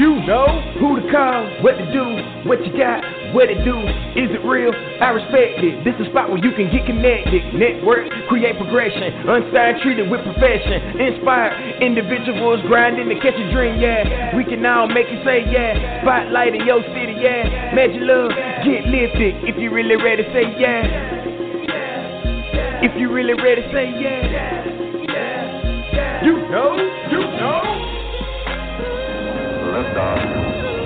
You know who to call, what to do, what you got, what it do. Is it real? I respect it. This is a spot where you can get connected, network, create progression, unsigned, treated with profession, inspired individuals grinding to catch a dream. Yeah, we can all make it say yeah. Spotlight in your city. Yeah, Magic Love, get lifted if you really ready. Say yeah. If you really ready, say yeah. You know. Lift off.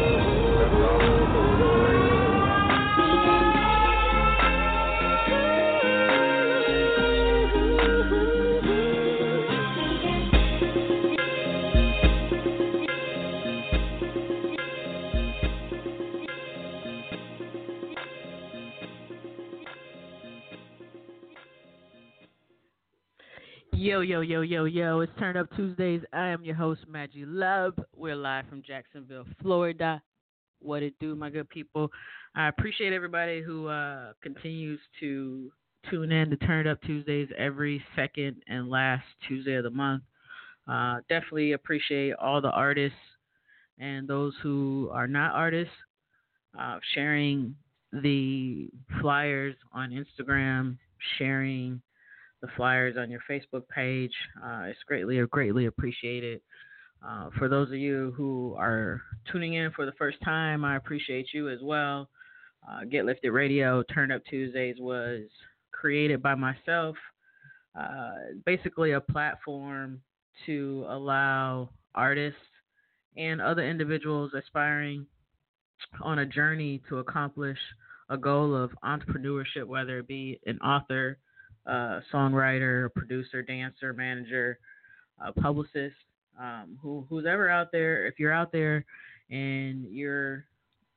Yo, it's Turn Up Tuesdays. I am your host, Magic Love. We're live from Jacksonville, Florida. What it do, my good people? I appreciate everybody who continues to tune in to Turn Up Tuesdays every second and last Tuesday of the month. Definitely appreciate all the artists and those who are not artists sharing the flyers on Instagram, sharing the flyers on your Facebook page. It's greatly appreciated. For those of you who are tuning in for the first time, I appreciate you as well. Get Lifted Radio, Turn Up Tuesdays was created by myself. Basically a platform to allow artists and other individuals aspiring on a journey to accomplish a goal of entrepreneurship, whether it be an author, songwriter, producer, dancer, manager, publicist, who's ever out there. If you're out there and you're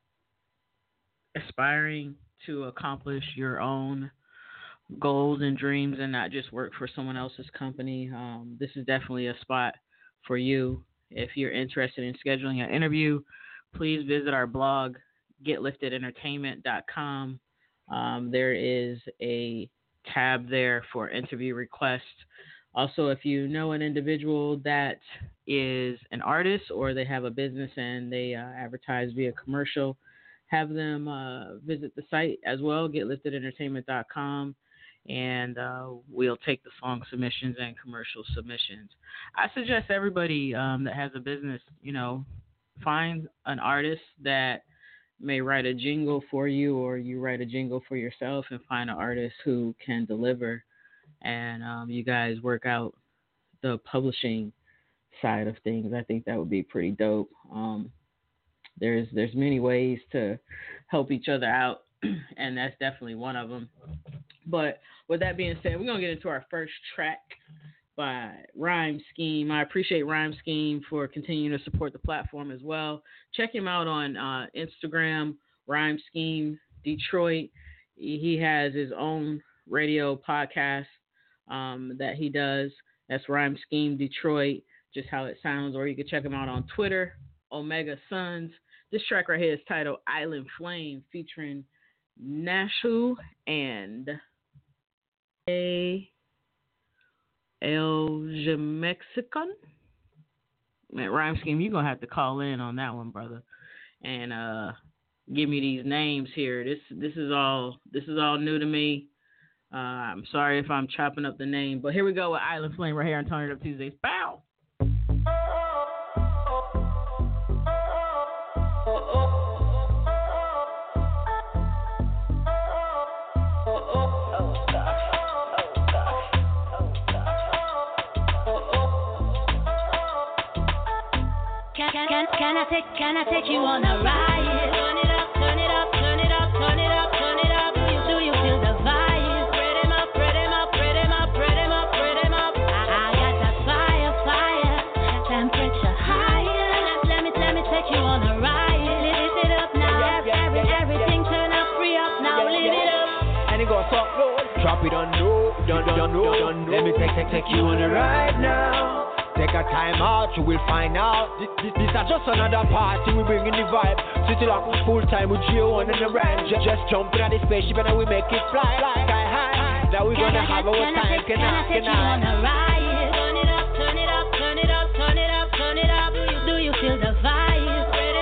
aspiring to accomplish your own goals and dreams and not just work for someone else's company, this is definitely a spot for you. If you're interested in scheduling an interview, please visit our blog, getliftedertainment.com. There is a tab there for interview requests. Also, if you know an individual that is an artist or they have a business and they advertise via commercial, have them visit the site as well, getliftedertainment.com, and we'll take the song submissions and commercial submissions. I suggest everybody that has a business, find an artist that may write a jingle for you, or you write a jingle for yourself, and find an artist who can deliver, and you guys work out the publishing side of things. I think that would be pretty dope. There's many ways to help each other out, and that's definitely one of them. But with that being said, we're going to get into our first track by Rhyme Scheme. I appreciate Rhyme Scheme for continuing to support the platform as well. Check him out on Instagram, Rhyme Scheme Detroit. He has his own radio podcast that he does. That's Rhyme Scheme Detroit, just how it sounds. Or you can check him out on Twitter, Omega Sons. This track right here is titled Island Flame, featuring Nashu and El Mexican. Man, Rhyme Scheme, you're going to have to call in on that one, brother. And give me these names here. This is all new to me. I'm sorry if I'm chopping up the name, but here we go with Island Flame right here on Turn It Up Tuesdays. Bow! Can I take you on a ride? Turn it up, turn it up, turn it up, turn it up, turn it up. Do you feel the vibe? Spread him up, spread him up, spread him up, spread him up, spread him up. I got that fire, temperature higher. Let me take you on a ride. Lift it up now, everything turn up, free up now, lift it up. And it goes up, drop it on low, don't. Let me take you on a ride now. Take a time out, you will find out. This is just another party, we bringing the vibe. City lock full time with Gio and the ranch. Just jump in the spaceship and we make it fly sky high. Now we're gonna have our time, can I take you on a ride? Turn it up, turn it up, turn it up, turn it up, turn it up. Do you feel the vibe? Spread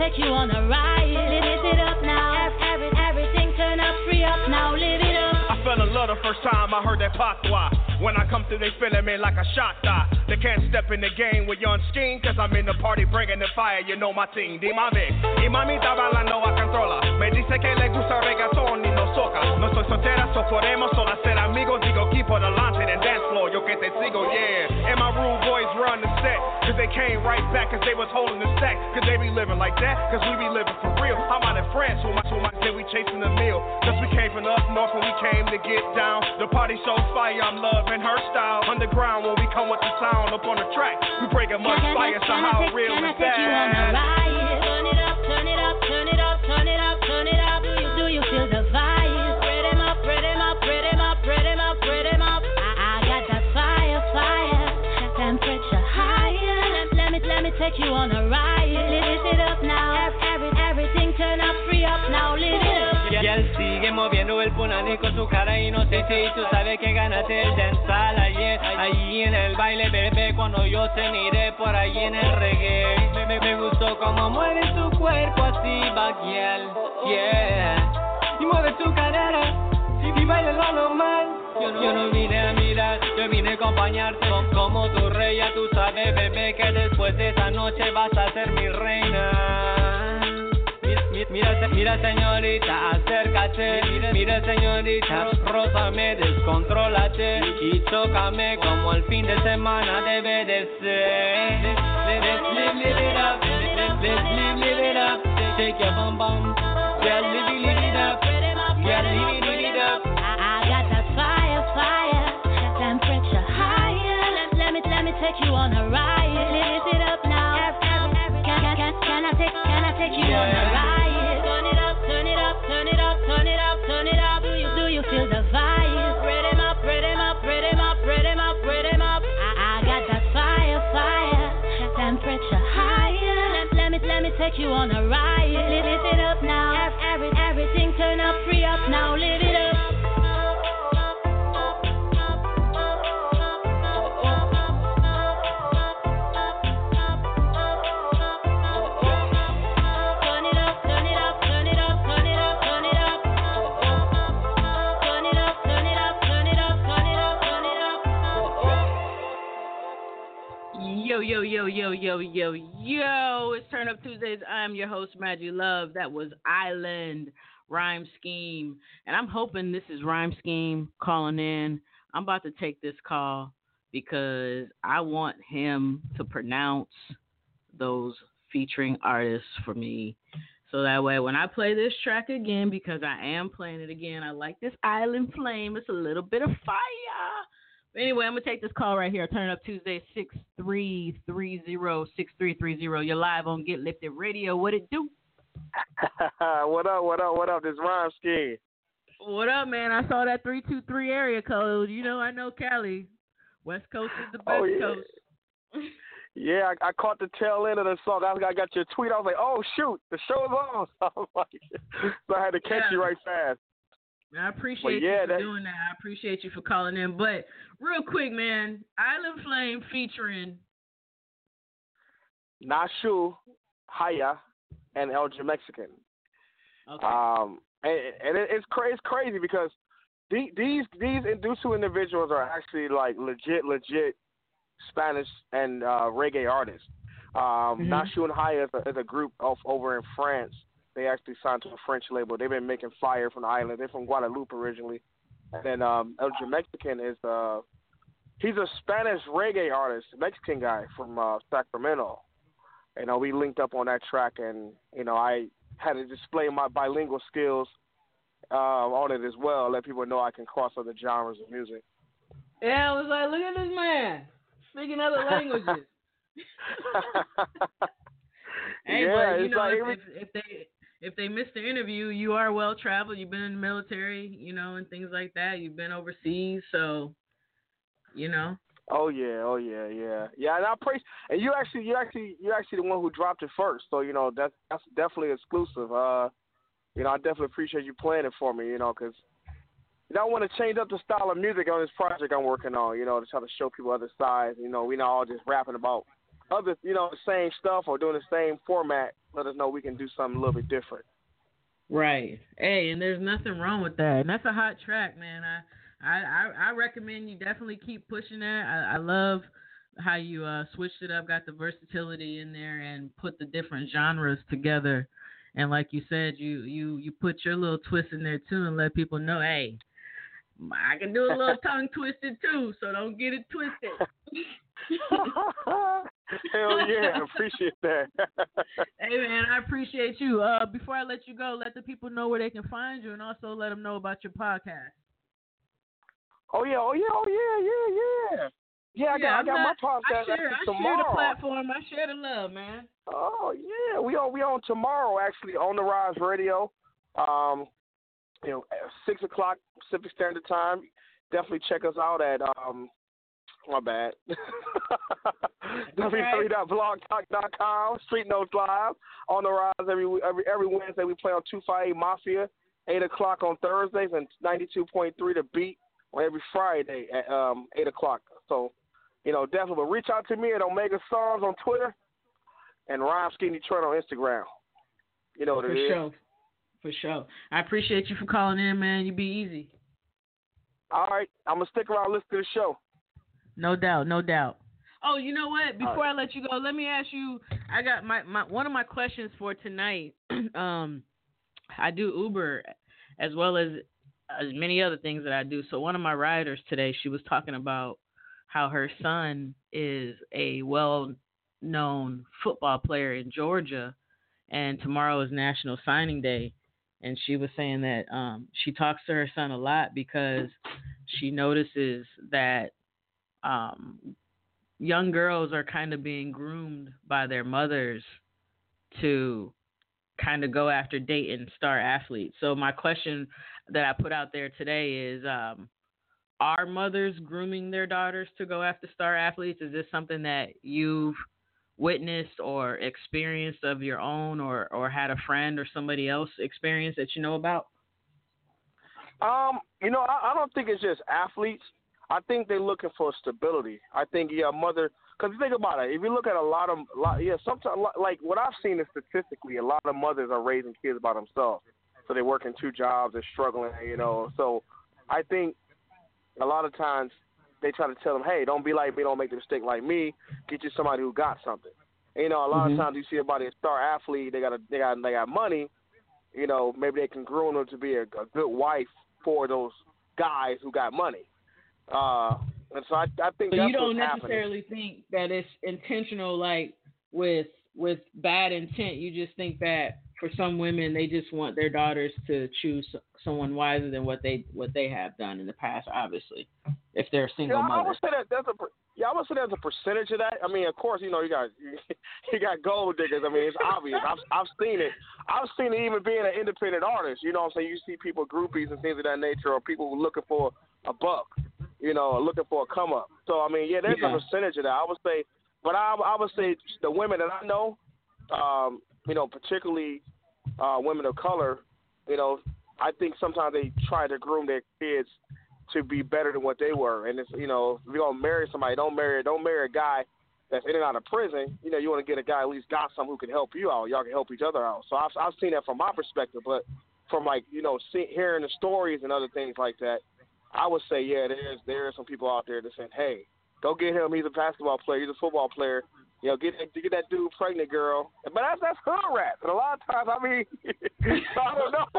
take you on a ride. Live it up now. Everything turn up, free up now. Live it up. I fell in love the first time I heard that patois. When I come through, they feeling me like a shot die. They can't step in the game with young scheme, cause I'm in the party bringing the fire, you know my team. Dime a ver, y mamita bailando a controla. Me dice que le gusta reggaeton y no soca. No soy soltera, so podemos solo ser amigos. Digo, keep on the launch and dance floor, yo que te sigo, yeah. And my rude boys run the set, cause they came right back, cause they was holding the stack. Cause they be living like that, cause we be living for real. I'm out in France, who my say we chasing the meal. Cause we came from the up north when we came to get down. The party so fire, I'm loving her style. Underground when we come with the sound up on the track. We breaking much fire, so how real is that? Take you on a ride. Turn it up, turn it up, turn it up, turn it up, turn it up. Do you feel the vibe? Spread them up, spread them up, spread them up, spread them up, spread them up. I got that fire, temperature higher. Let me take you on a ride. Live it up now. Everything turn up, free up now. Live it up. Y él sigue moviendo el punani con su cara inocente. Y tú sabes que ganaste el dancehall ayer. Allí en el baile, bebé, cuando yo te miré por allí en el reggae. Me gustó como mueve tu cuerpo así, baguial, yeah. Y mueve tu cadera y baila lo normal. Yo no vine a mirar, yo vine a acompañarte como tu rey. Ya tú sabes, bebé, que después de esa noche vas a ser mi reina. Mira señorita, acércate. Mira señorita, rózame, descontrólate y tócame como el fin de semana debe de ser. Let's live it up, let's live it up. Take your bum bum, yeah, live it up, yeah, live it up. I got that fire, temperature higher. Let me take you on a ride. Live it up now. Can I take you on a ride? Turn it up. Do you feel the vibe? Spread them up, spread them up, spread them up, spread them up, spread them up. I got that fire, temperature higher. Let me take you on a ride. Live it up now. Everything turn up, free up now. Live it up. Yo, it's Turn Up Tuesdays. I'm your host, Maggie Love. That was Island Rhyme Scheme. And I'm hoping this is Rhyme Scheme calling in. I'm about to take this call because I want him to pronounce those featuring artists for me. So that way, when I play this track again, because I am playing it again, I like this Island Flame. It's a little bit of fire. Anyway, I'm going to take this call right here. Turn Up Tuesday, 6330-6330. You're live on Get Lifted Radio. What it do? What up? This Rhyme Scheme. What up, man? I saw that 323 area code. You know, I know Cali. West Coast is the best coast. Yeah, I caught the tail end of the song. I got your tweet. I was like, oh, shoot, the show's on. So I had to catch you right fast. I appreciate you for doing that. I appreciate you for calling in. But real quick, man, Island Flame featuring Nashu, Haya, and El Mexican. Okay. And it's crazy because these two individuals are actually like legit Spanish and reggae artists. Nashu and Haya is a group over in France. They actually signed to a French label. They've been making fire from the island. They're from Guadeloupe originally. And then El Mexican is he's a Spanish reggae artist, Mexican guy from Sacramento. You know, we linked up on that track, and you know, I had to display my bilingual skills on it as well, let people know I can cross other genres of music. Yeah, I was like, look at this man speaking other languages. Hey, yeah, but you know, like if they missed the interview, you are well traveled. You've been in the military, you know, and things like that. You've been overseas, so you know. Oh yeah. And I praise. And you're actually the one who dropped it first. So you know that's definitely exclusive. You know, I definitely appreciate you playing it for me. You know, because you know, I want to change up the style of music on this project I'm working on. You know, to try to show people other sides. You know, we're not all just rapping about other, the same stuff or doing the same format, let us know we can do something a little bit different. Right. Hey, and there's nothing wrong with that. And that's a hot track, man. I recommend you definitely keep pushing that. I love how you switched it up, got the versatility in there, and put the different genres together. And like you said, you put your little twist in there too, and let people know, hey, I can do a little tongue twisted too, so don't get it twisted. Hell yeah, appreciate that. Hey man, I appreciate you. Before I let you go, let the people know where they can find you, and also let them know about your podcast. Oh yeah. Yeah, I got my podcast tomorrow. I share the platform. I share the love, man. Oh yeah, we on tomorrow actually on the Rise Radio. At 6 o'clock Pacific Standard Time. Definitely check us out at my bad. www.blogtalk.com. Street Notes Live on the Rise every Wednesday. We play on 258 Mafia, 8 o'clock on Thursdays, and 92.3 The Beat on every Friday at 8 o'clock. So, definitely. But reach out to me at Omega Songs on Twitter and Rhyme Scheme Detroit on Instagram. You know what it is. For sure. I appreciate you for calling in, man. You be easy. All right. I'm going to stick around and listen to the show. No doubt. Oh, you know what? Before I let you go, let me ask you, I got my one of my questions for tonight. I do Uber as well as many other things that I do. So one of my riders today, she was talking about how her son is a well-known football player in Georgia, and tomorrow is National Signing Day. And she was saying that she talks to her son a lot because she notices that young girls are kind of being groomed by their mothers to kind of go after dating star athletes. So my question that I put out there today is, are mothers grooming their daughters to go after star athletes? Is this something that you've witnessed or experienced of your own, or had a friend or somebody else experience that you know about? I don't think it's just athletes. I think they're looking for stability. I think, mother, because think about it. If you look at sometimes, like what I've seen is statistically, a lot of mothers are raising kids by themselves. So they're working 2 jobs, they're struggling, So I think a lot of times they try to tell them, hey, don't be like me, don't make the mistake like me. Get you somebody who got something. A lot of times you see a star athlete, they got money. Maybe they can groom them to be a good wife for those guys who got money. And so I think so that's you don't what's necessarily think that it's intentional, like with bad intent. You just think that for some women, they just want their daughters to choose someone wiser than what they have done in the past. Obviously, if they're a single mother. I would say there's a percentage of that. I mean, of course, you got gold diggers. I mean, it's obvious. I've seen it. I've seen it even being an independent artist. You know what I'm saying? You see people, groupies and things of that nature, or people looking for a buck. Looking for a come up. So I mean, there's a percentage of that. I would say, but I would say the women that I know, particularly women of color, I think sometimes they try to groom their kids to be better than what they were. And it's, if you're gonna marry somebody, don't marry a guy that's in and out of prison. You want to get a guy at least got some who can help you out. Y'all can help each other out. So I've seen that from my perspective, but from hearing the stories and other things like that, I would say, there are some people out there that saying, hey, go get him. He's a basketball player. He's a football player. Get that dude pregnant, girl. But that's hood rap. And a lot of times, I mean, I don't know.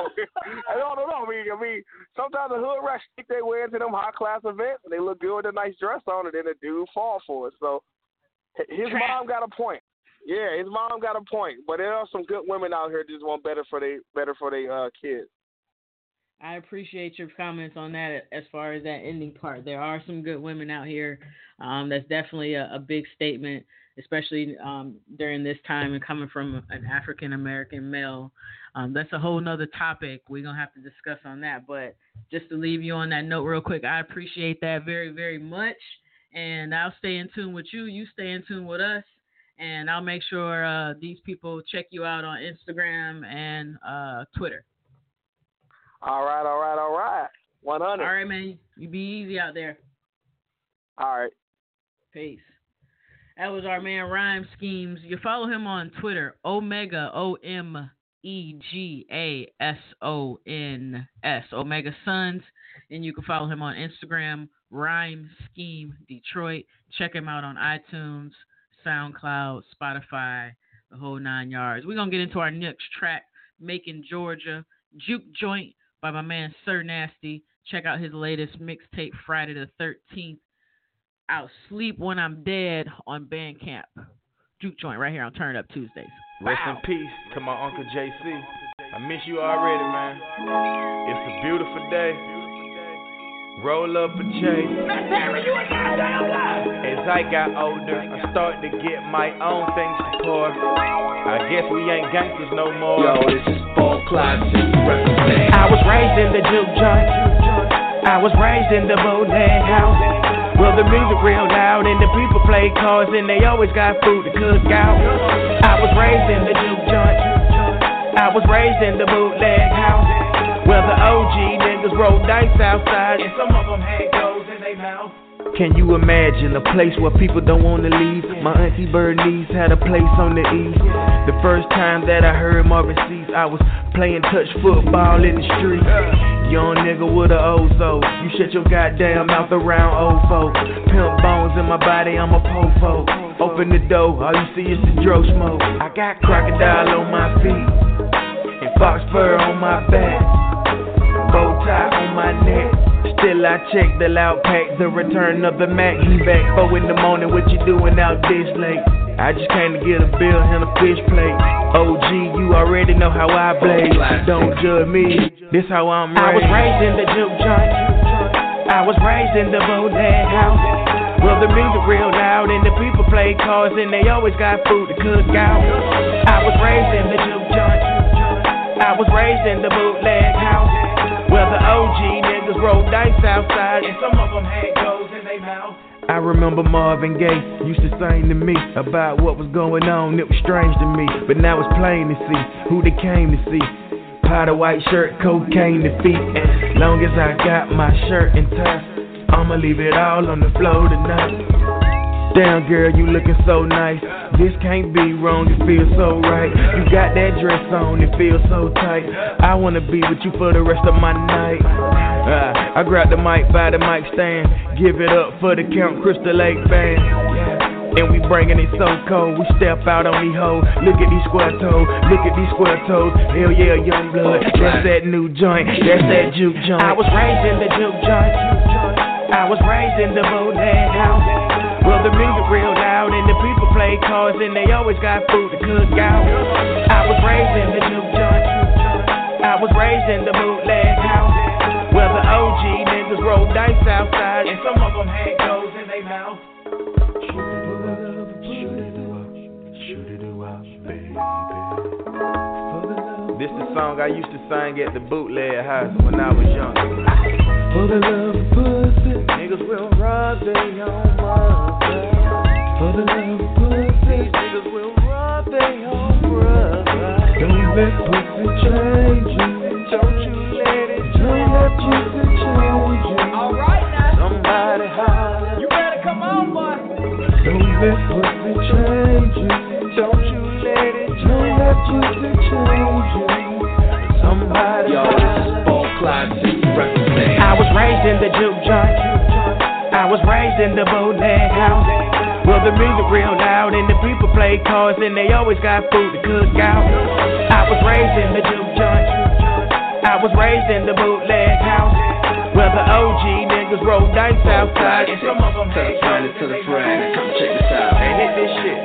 I mean, sometimes the hood rats stick their way into them high-class events, and they look good with a nice dress on, and then the dude fall for it. So his mom got a point. Yeah, his mom got a point. But there are some good women out here that just want better for their kids. I appreciate your comments on that as far as that ending part. There are some good women out here. That's definitely a big statement, especially during this time and coming from an African-American male. That's a whole nother topic we're going to have to discuss on that. But just to leave you on that note real quick, I appreciate that very, very much. And I'll stay in tune with you. You stay in tune with us. And I'll make sure these people check you out on Instagram and Twitter. All right. 100. All right, man. You be easy out there. All right. Peace. That was our man Rhyme Schemes. You follow him on Twitter, Omega, OMEGASONS, Omega Sons. And you can follow him on Instagram, Rhyme Scheme Detroit. Check him out on iTunes, SoundCloud, Spotify, the whole 9 yards. We're going to get into our next track, Macon, Georgia, Juke Joint by my man Sir Nasty. Check out his latest mixtape, Friday the 13th. I'll Sleep When I'm Dead on Bandcamp. Juke Joint right here on Turn It Up Tuesdays. Rest in peace to my Uncle JC. I miss you already, man. It's a beautiful day. Roll up a J. As I got older, I started to get my own things to pour. I guess we ain't gangsters no more. Yo, this is Paul Classic. I was raised in the juke joint. I was raised in the bootleg house. Well, the music real loud and the people play cards and they always got food to cook out. I was raised in the juke joint. I was raised in the bootleg house. Well, the OG niggas roll dice outside and some of them had goals in their mouth. Can you imagine a place where people don't want to leave? My auntie Bernice had a place on the east. The first time that I heard Marvin Cease, I was playing touch football in the street. Young nigga with a ozo. You shut your goddamn mouth around old folk. Pimp bones in my body, I'm a po-po. Open the door, all you see is the dro smoke. I got crocodile on my feet and fox fur on my back, bow tie on my neck. Still I check the loud pack, the return of the Mac. He back 4 in the morning, what you doing out this late? I just came to get a bill and a fish plate. OG, you already know how I blaze. Don't judge me, this how I'm raised. I was raised in the juke joint. I was raised in the bootleg house. Well, the music real loud and the people play cards and they always got food to cook out. I was raised in the juke joint. I was raised in the bootleg house. Well, the OG niggas roll dice outside and some of them had goals in their mouth. I remember Marvin Gaye used to sing to me about what was going on. It was strange to me, but now it's plain to see who they came to see. Powder white shirt, cocaine to feet. As long as I got my shirt and tie, I'ma leave it all on the floor tonight. Damn girl, you looking so nice. This can't be wrong, it feels so right. You got that dress on, it feels so tight. I wanna be with you for the rest of my night. I grab the mic by the mic stand. Give it up for the Count Crystal Lake band. And we bringing it so cold. We step out on these hoes. Look at these square toes. Look at these square toes. Hell yeah, young blood. That's that new joint. That's that juke joint. I was raised in the juke joint. I was raised in the bootleg house. Well, the music real loud and the people play cards and they always got food to cook out. I was raised in the juke joint. I was raised in the bootleg house. Well, the OG niggas roll dice outside and some of them had goals in their mouth. This the song I used to sing at the bootleg house when I was young. For the love of pussy, niggas will rob their own mother. For the love of pussy, niggas will rob their own brother. Don't let pussy change you. Don't you let it change you. Don't let pussy change you. Alright now. Somebody holler. You better come on, boy. Don't let pussy change you. Don't you let it change you. Don't let pussy change you. Somebody Yo, this is Paul Classic. I was raised in the juke joint. I was raised in the bootleg house. Well, the music real loud and the people play cards and they always got food to cook out. I was raised in the juke joint. I was raised in the bootleg house. Well, the OG niggas roll dice outside and some of them had Turn it to the friend. Come check this out. Hey, hit this shit.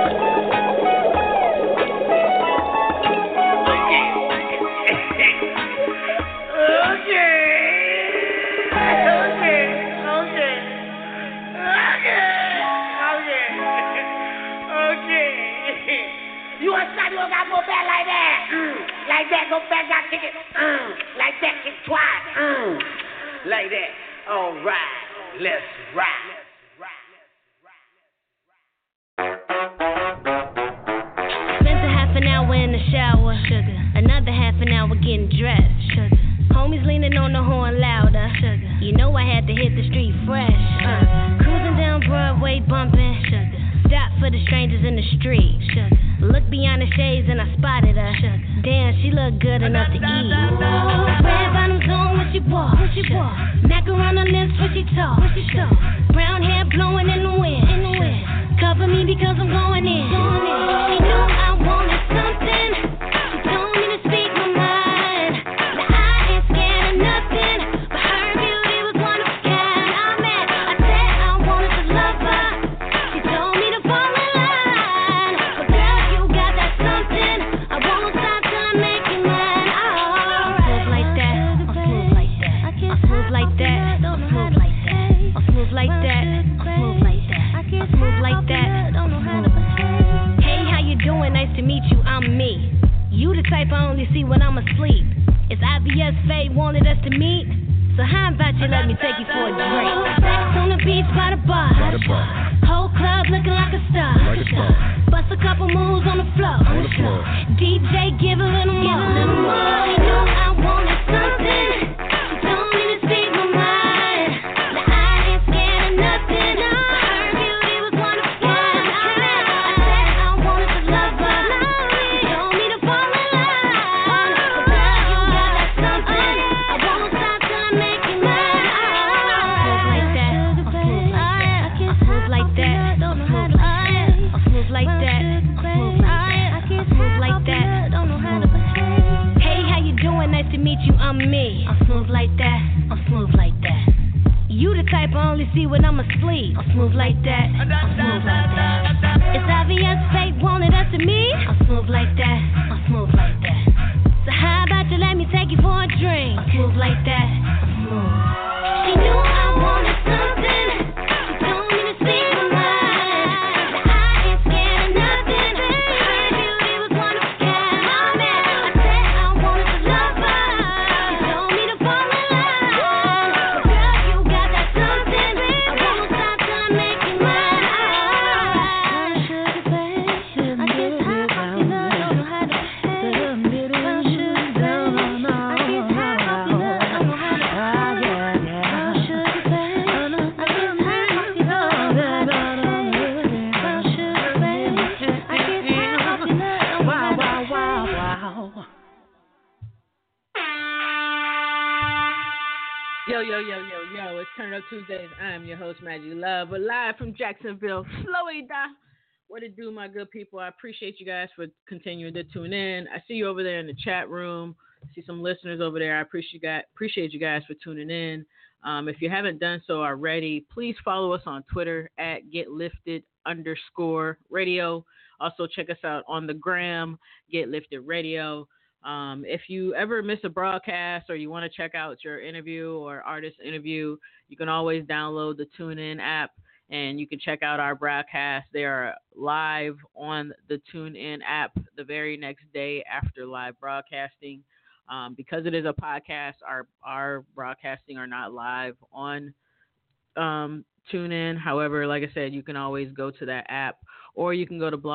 You want to you gotta go back like that. Like that, go back, got kick it. Like that, kick twice. Like that. All right, let's ride. Spent a half an hour in the shower, sugar. Another half an hour getting dressed, sugar. Homies leaning on the horn louder, sugar. You know I had to hit the street fresh. Cruising down Broadway bumping, sugar. Stop. in the street. Look beyond the shades and I spotted her. Damn, she look good enough to eat. Red bottoms on when she walk. Macaroni lips when she talk. Brown hair blowing in the wind. Cover me because I'm going in. She knew I wanted something. She told me to speak my mind. Now I ain't scared of nothing, but her beauty was one of a kind. I'm mad. I said I wanted to love her. She told me to fall in line. But girl, you got that something. I won't stop till I make you mine. Oh, smooth like that. I'm smooth like that. I'm smooth like that. I'm smooth like that. I'm smooth like that. I'm smooth like that. I'm smooth like that. Hey, how you doing? Nice to meet you. I'm me. You the type I only see when I'm asleep. It's obvious fate wanted us to meet. So how about you let me take you for a drink? Sex on the beach by the bar. Whole club looking like a star. Bust a couple moves on the floor. DJ give a little more. She knew I wanted something. She told me to speak my mind. Now I ain't scared of nothing. Her beauty was one of a kind. I said I wanted to love her. She told me to fall in line. But girl, you got that something. I won't stop till I make you mine. Smooth like that. I'm smooth like that. I'm smooth like that. I'm smooth like that. I'm smooth like that. Hey, how you doing? Nice to meet you. I'm me. I'm smooth like that. I'm smooth like that. You the type I only see when I'm asleep. I'm smooth like that. I'm smooth like that. It's obvious fate wanted us to meet. I'm smooth like that. I'm smooth like that. So how about you let me take you for a drink? I'm smooth like that. I'm smooth. She knew I wanted something. She told me to speak my mind. Now I ain't scared of nothing. Her beauty was one of a kind. I'm mad. I said I wanted to love her. She told me to fall in line. But girl, you got that something. I won't stop till I make you mine. Sugar babe, I get high off your love, don't know how to behave. Brown sugar babe, I get high off your love, don't know how to behave. Brown sugar babe, I get high off your love, don't know how to behave. Brown sugar babe, I get high off your love, don't know how to behave. Yo, it's Turn Up Tuesdays. I'm your host, Maggie Love. We're live from Jacksonville, Florida. What it do, my good people? I appreciate you guys for continuing to tune in. I see you over there in the chat room. I see some listeners over there. I appreciate you guys for tuning in. If you haven't done so already, please follow us on Twitter at GetLifted_radio. Also, check us out on the gram, Get Lifted Radio. If you ever miss a broadcast or you want to check out your interview or artist interview, you can always download the TuneIn app and you can check out our broadcasts. They are live on the TuneIn app the very next day after live broadcasting. Because it is a podcast, our broadcasting are not live on TuneIn. However, like I said, you can always go to that app or you can go to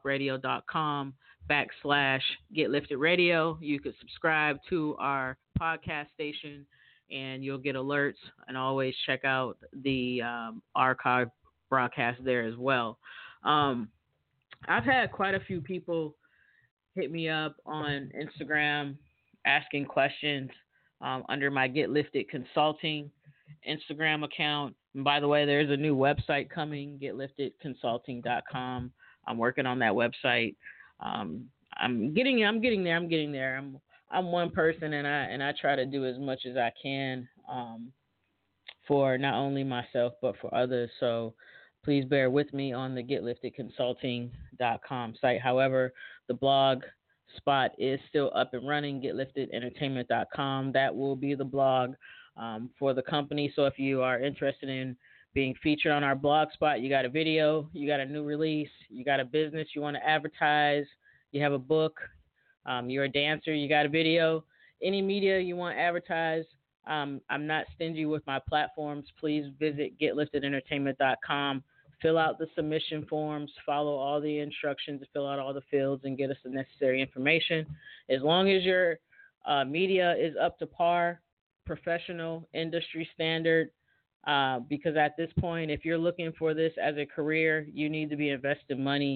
blogtalkradio.com/Get Lifted Radio. You can subscribe to our podcast station and you'll get alerts, and always check out the archive broadcast there as well. I've had quite a few people hit me up on Instagram asking questions under my Get Lifted Consulting Instagram account. And by the way, there's a new website coming, getliftedconsulting.com. I'm working on that website. I'm getting there. I'm one person, and I try to do as much as I can for not only myself but for others. So please bear with me on the getliftedconsulting.com site. However, the blog spot is still up and running, getliftedentertainment.com. That will be the blog for the company. So if you are interested in being featured on our blog spot, you got a video, you got a new release, you got a business you want to advertise, you have a book, you're a dancer, you got a video, any media you want advertised, I'm not stingy with my platforms. Please visit getliftedentertainment.com, fill out the submission forms, follow all the instructions, fill out all the fields, and get us the necessary information. As long as your media is up to par, professional, industry standard, because at this point, if you're looking for this as a career, you need to be investing money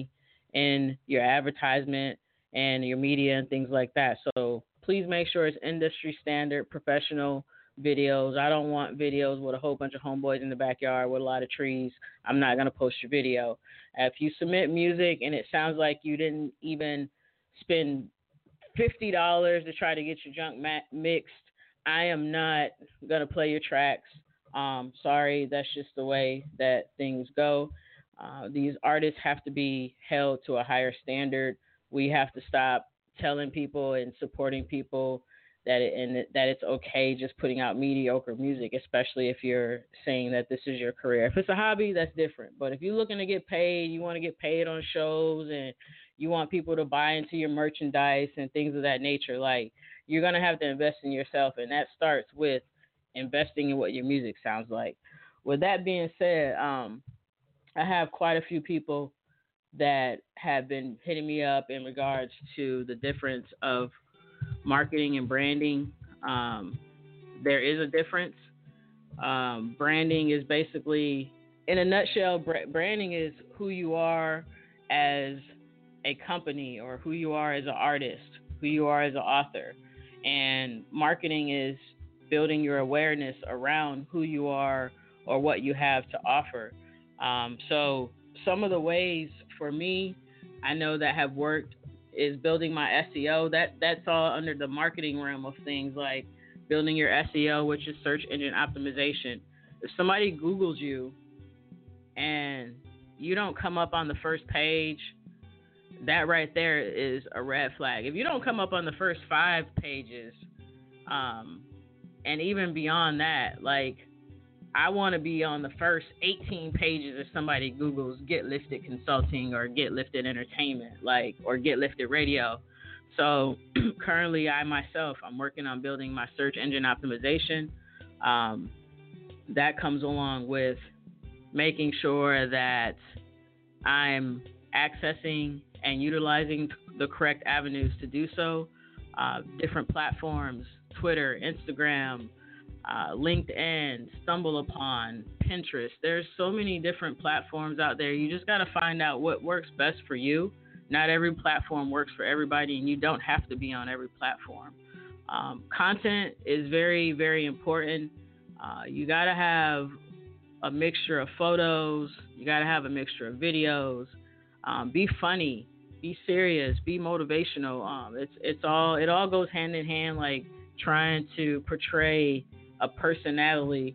in your advertisement and your media and things like that. So please make sure it's industry standard, professional videos. I don't want videos with a whole bunch of homeboys in the backyard with a lot of trees. I'm not going to post your video. If you submit music and it sounds like you didn't even spend $50 to try to get your junk mixed, I am not going to play your tracks. Sorry, that's just the way that things go. These artists have to be held to a higher standard. We have to stop telling people and supporting people that it's okay just putting out mediocre music, especially if you're saying that this is your career. If it's a hobby, that's different. But if you're looking to get paid, you want to get paid on shows, and you want people to buy into your merchandise and things of that nature, like, you're going to have to invest in yourself, and that starts with investing in what your music sounds like. With that being said, I have quite a few people that have been hitting me up in regards to the difference of marketing and branding. There is a difference. Branding is basically, in a nutshell, branding is who you are as a company, or who you are as an artist, who you are as an author. And marketing is building your awareness around who you are or what you have to offer. So some of the ways for me, I know that have worked, is building my SEO. That's all under the marketing realm of things, like building your SEO, which is search engine optimization. If somebody Googles you and you don't come up on the first page, that right there is a red flag. If you don't come up on the first 5 pages, and even beyond that, like, I want to be on the first 18 pages if somebody Googles Get Lifted Consulting or Get Lifted Entertainment, like, or Get Lifted Radio. So currently I'm working on building my search engine optimization. That comes along with making sure that I'm accessing and utilizing the correct avenues to do so. Different platforms, Twitter, Instagram, LinkedIn, StumbleUpon, Pinterest. There's so many different platforms out there. You just got to find out what works best for you. Not every platform works for everybody, and you don't have to be on every platform. Content is very, very important. You got to have a mixture of photos. You got to have a mixture of videos. Be funny, be serious, be motivational. It all goes hand in hand, like trying to portray a personality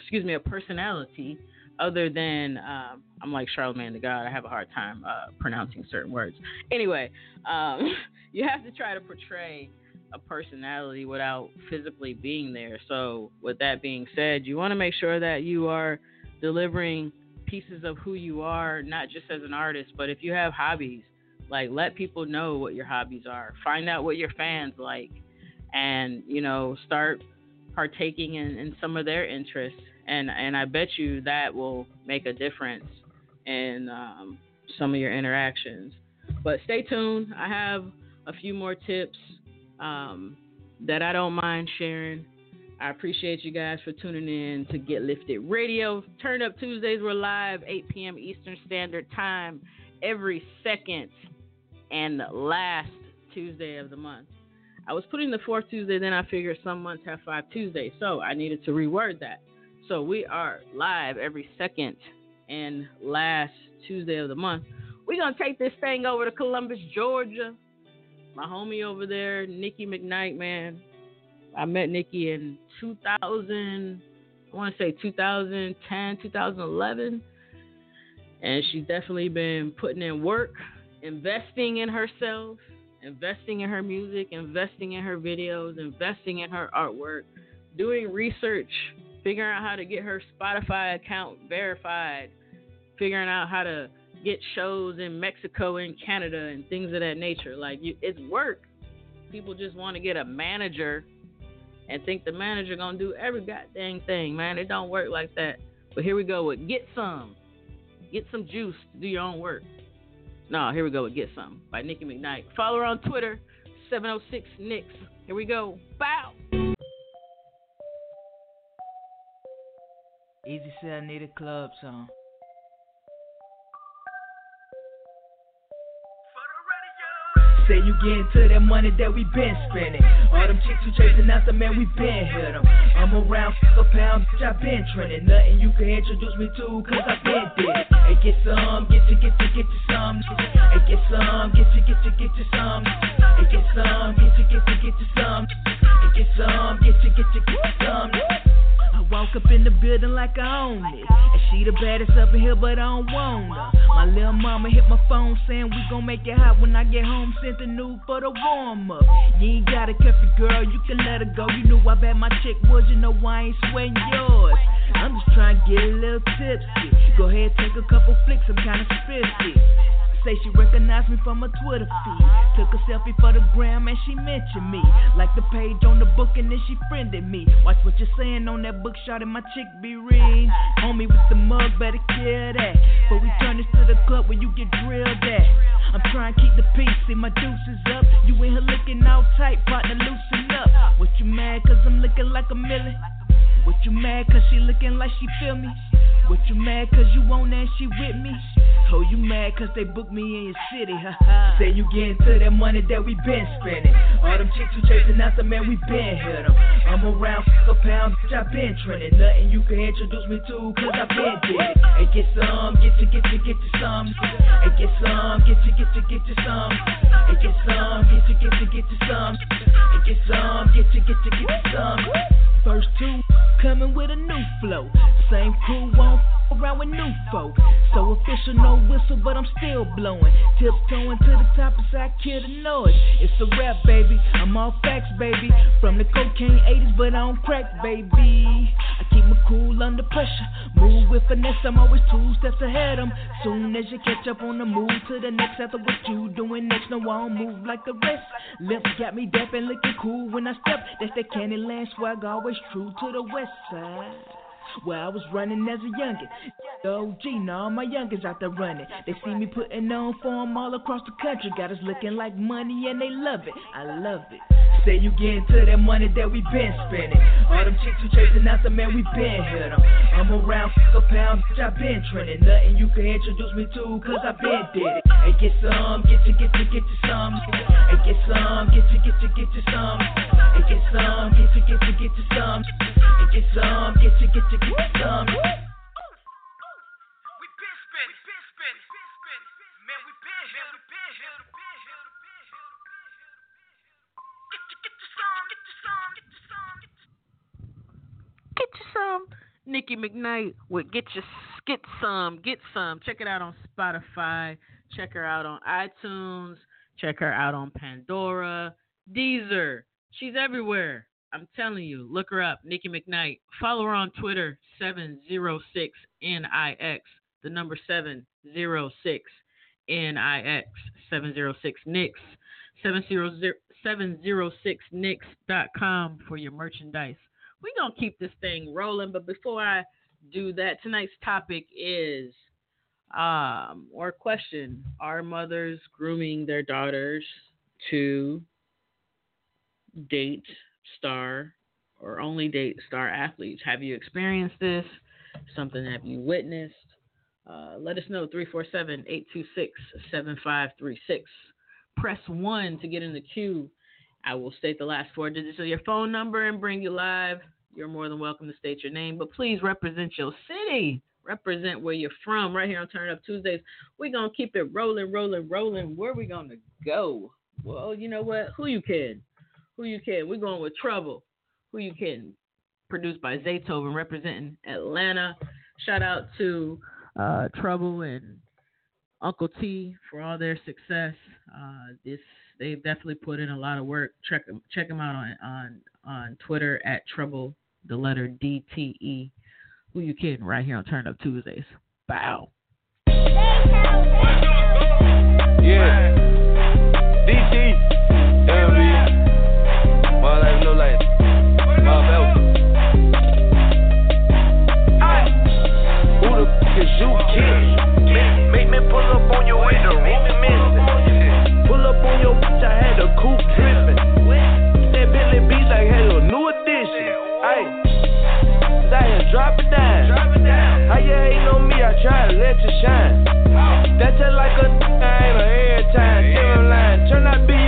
other than, I'm like Charlamagne the God. I have a hard time pronouncing certain words. Anyway, you have to try to portray a personality without physically being there. So with that being said, you want to make sure that you are delivering pieces of who you are, not just as an artist, but if you have hobbies, like, let people know what your hobbies are. Find out what your fans like, and, start partaking in some of their interests. And I bet you that will make a difference in some of your interactions. But stay tuned. I have a few more tips that I don't mind sharing. I appreciate you guys for tuning in to Get Lifted Radio. Turn Up Tuesdays, we're live 8 p.m. Eastern Standard Time every second and last Tuesday of the month. I was putting the 4th Tuesday, then I figured some months have 5 Tuesdays, so I needed to reword that. So we are live every second and last Tuesday of the month. We're going to take this thing over to Columbus, Georgia. My homie over there, Nikki McKnight, man. I met Nikki in 2010, 2011. And she's definitely been putting in work, investing in herself, investing in her music, investing in her videos, investing in her artwork, doing research, figuring out how to get her Spotify account verified, figuring out how to get shows in Mexico and Canada and things of that nature. Like, it's work. People just want to get a manager and think the manager gonna do every goddamn thing, man. It don't work like that. But here we go with Get Some Juice to do your own work. No, here we go with Get Some by Nikki McKnight. Follow her on Twitter, 706Nix. Here we go. Bow. Easy said I need a club song. Say you getting to that money that we been spending. All them chicks who chasing after, man, we been hit them. I'm around a pound, bitch, I been trending. Nothing you can introduce me to, cause I been did it. Hey, get some, get you some. Hey, get some, get you some. Hey, get some, get you some. Hey, get some, get you some. I walk up in the building like I own it. And she the baddest up in here, but I don't want her. My little mama hit my phone saying we gon' make it hot when I get home. Sent the nude for the warm up. You ain't gotta cut the girl, you can let her go. You knew how bad my chick was, you know I ain't sweating yours. I'm just trying to get a little tipsy. Go ahead, take a couple flicks, I'm kinda spiffy. Say she recognized me from her Twitter feed. Took a selfie for the gram and she mentioned me. Like the page on the book and then she friended me. Watch what you're saying on that book, shot and my chick be reading. Homie with the mug, better kill that. But we turn this to the club where you get drilled at. I'm trying to keep the peace, see my deuces up. You in here looking all tight, partner loosen up. What you mad cause I'm looking like a million? What you mad cause she looking like she feel me? What you mad cause you on that and she with me? Oh, you mad cause they booked me in your city, haha. Say you getting to that money that we been spending. All them chicks who chasing after, man, we been hit them. I'm around a pound, bitch, I been trending. Nothing you can introduce me to, cause I been did it. Hey, get some, get you some. Hey, get some, get you some. Hey, get some, get you some. Hey, get some, get you some. First two, coming with a new flow. Same crew won't around with new folk. So official, no whistle, but I'm still blowing. Tiptoeing to the top as I kill the noise. It's a rap, baby. I'm all facts, baby. From the cocaine 80s, but I don't crack, baby. I keep my cool under pressure. Move with finesse, I'm always 2 steps ahead of 'em. Soon as you catch up on the move to the next after what you doing next, no, I don't move like the rest. Lips got me deaf and looking cool when I step. That's that Candyland swag, always true to the west side. Where I was running as a youngin'. OG, now all my youngins out there running. They see me putting on for 'em all across the country. Got us looking like money and they love it. I love it. Say you getting to that money that we been spending. All them chicks who chasing after, man, we been hit them. I'm around a pound, bitch, I been trending. Nothing you can introduce me to, cause I been did it. Hey, get some, get you some. Hey, get some, get you some. Hey, get some, get you some. Hey, get some, get you some. Get you some. Nicki McKnight with Get Some. Check it out on Spotify. Check her out on iTunes. Check her out on Pandora, Deezer. She's everywhere. I'm telling you. Look her up, Nicki McKnight. Follow her on Twitter, 706NIX. The number 706NIX. 706NIX. 706NIX.com for your merchandise. We're going to keep this thing rolling, but before I do that, tonight's topic is, or question, are mothers grooming their daughters to date star or only date star athletes? Have you experienced this? Something have you witnessed? Let us know, 347-826-7536. Press 1 to get in the queue. I will state the last 4 digits of your phone number and bring you live. You're more than welcome to state your name, but please represent your city. Represent where you're from. Right here on Turn Up Tuesdays, we're going to keep it rolling. Where are we going to go? Well, you know what? Who you kidding? We're going with Trouble. Who you kidding? Produced by Zaytoven, representing Atlanta. Shout out to Trouble and Uncle T for all their success. They've definitely put in a lot of work. Check them out on Twitter at Trouble, the letter DTE. Who you kidding? Right here on Turn Up Tuesdays. Bow. Yeah. DT. MV. My life, no life. My belt. Who the f is you kidding? Make me pull up on your way, the room missing. Pull up on your bitch, I had a coupe dripping. That Billy B like had a new edition. Ayy, I had drop it down. How you hating on me? I try to let you shine. That's just like a I ain't a every time. Tell him lying. Turn that B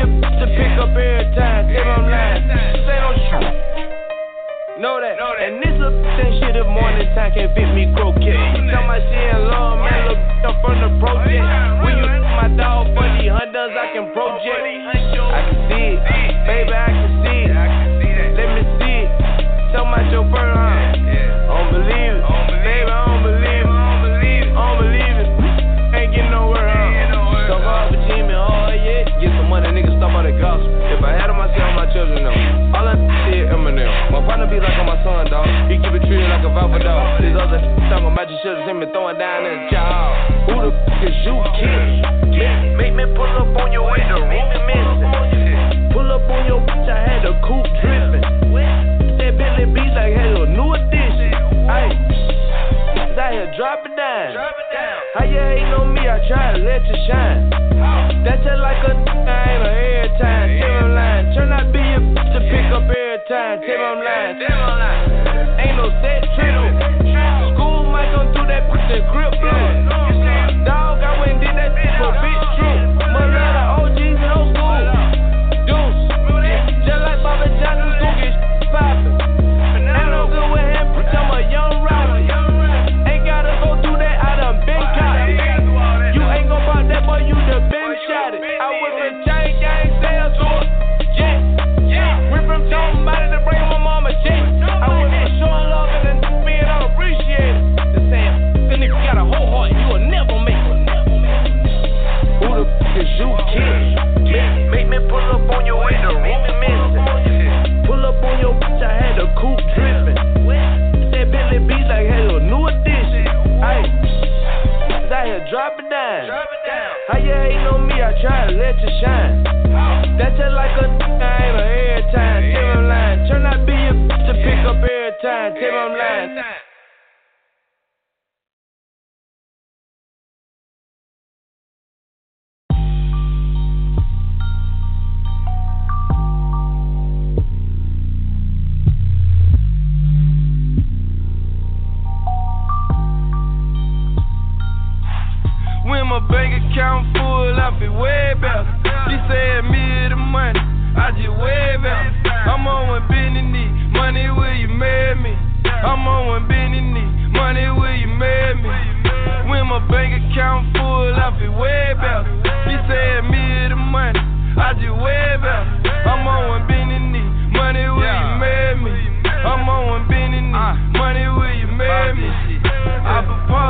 Know that. And this little thing shit in morning time can't fit me croquet. You tell my shit in love, man, look up from the project. When you my dog for these hunters, I can project. I can see it, baby, I can see it. Let me see it. Tell my chauffeur, I don't believe it, baby, I don't believe it. I don't believe it. Ain't getting nowhere, Talk off a team and all, yeah. Get some money, niggas stop all the gospel. If I had it myself, my children know. All I see is Eminem. My partner be like on my son, dog. He keep it treated like a Valve dog. These other talking about your should've seen me throwing down in the job. Who the f is you, kid? Make me pull up on your way, the room missing. Pull up on your bitch, I had the coupe dripping. That Billy B like had a new edition. Ayy, out here drop it down. How you hating on me? I try to let you shine. That's just like a ain't a every time. Tell I'm lying. Turn out be a bitch to pick up every time. Tell I'm lying. Ain't no set tripping. School might come through that bitch and grip blowing. Dog, I went and did that shit for bitch true. Mother OGs and old school. Deuce. Just like Bobby Johnson, school get poppin'. Ain't no good with him, I'm a young rapper. Ain't gotta go through that, I done been caught. You ain't gon' pop that, boy, you done been shot it. I was a chain gang sales to a jet. Went from talking about it to bring my mama check. I went from showing love and then being unappreciated. The saying, then if you got a whole heart, you will never make it. Who the f is you, kid? Make me pull up on your way, the room missing. Pull up on your bitch, I had the coupe dripping. That Billy B like had a new edition. Ayy, out here drop it down. How you hating on me? I try to let you shine. That's just like a ain't a every time. Tell I'm lying. Turn out be a bitch to pick up every time. Tell I'm lying. When my bank account full, I feel way better. She said me the money, I just way better. I'm on one bending knee, money will you marry me? I'm on one bending knee, money will you marry me? When my bank account full, I feel way better. She said me the money, I just way better. I'm on one bending knee, money will you marry me? I'm on one bending knee, money will you marry me? I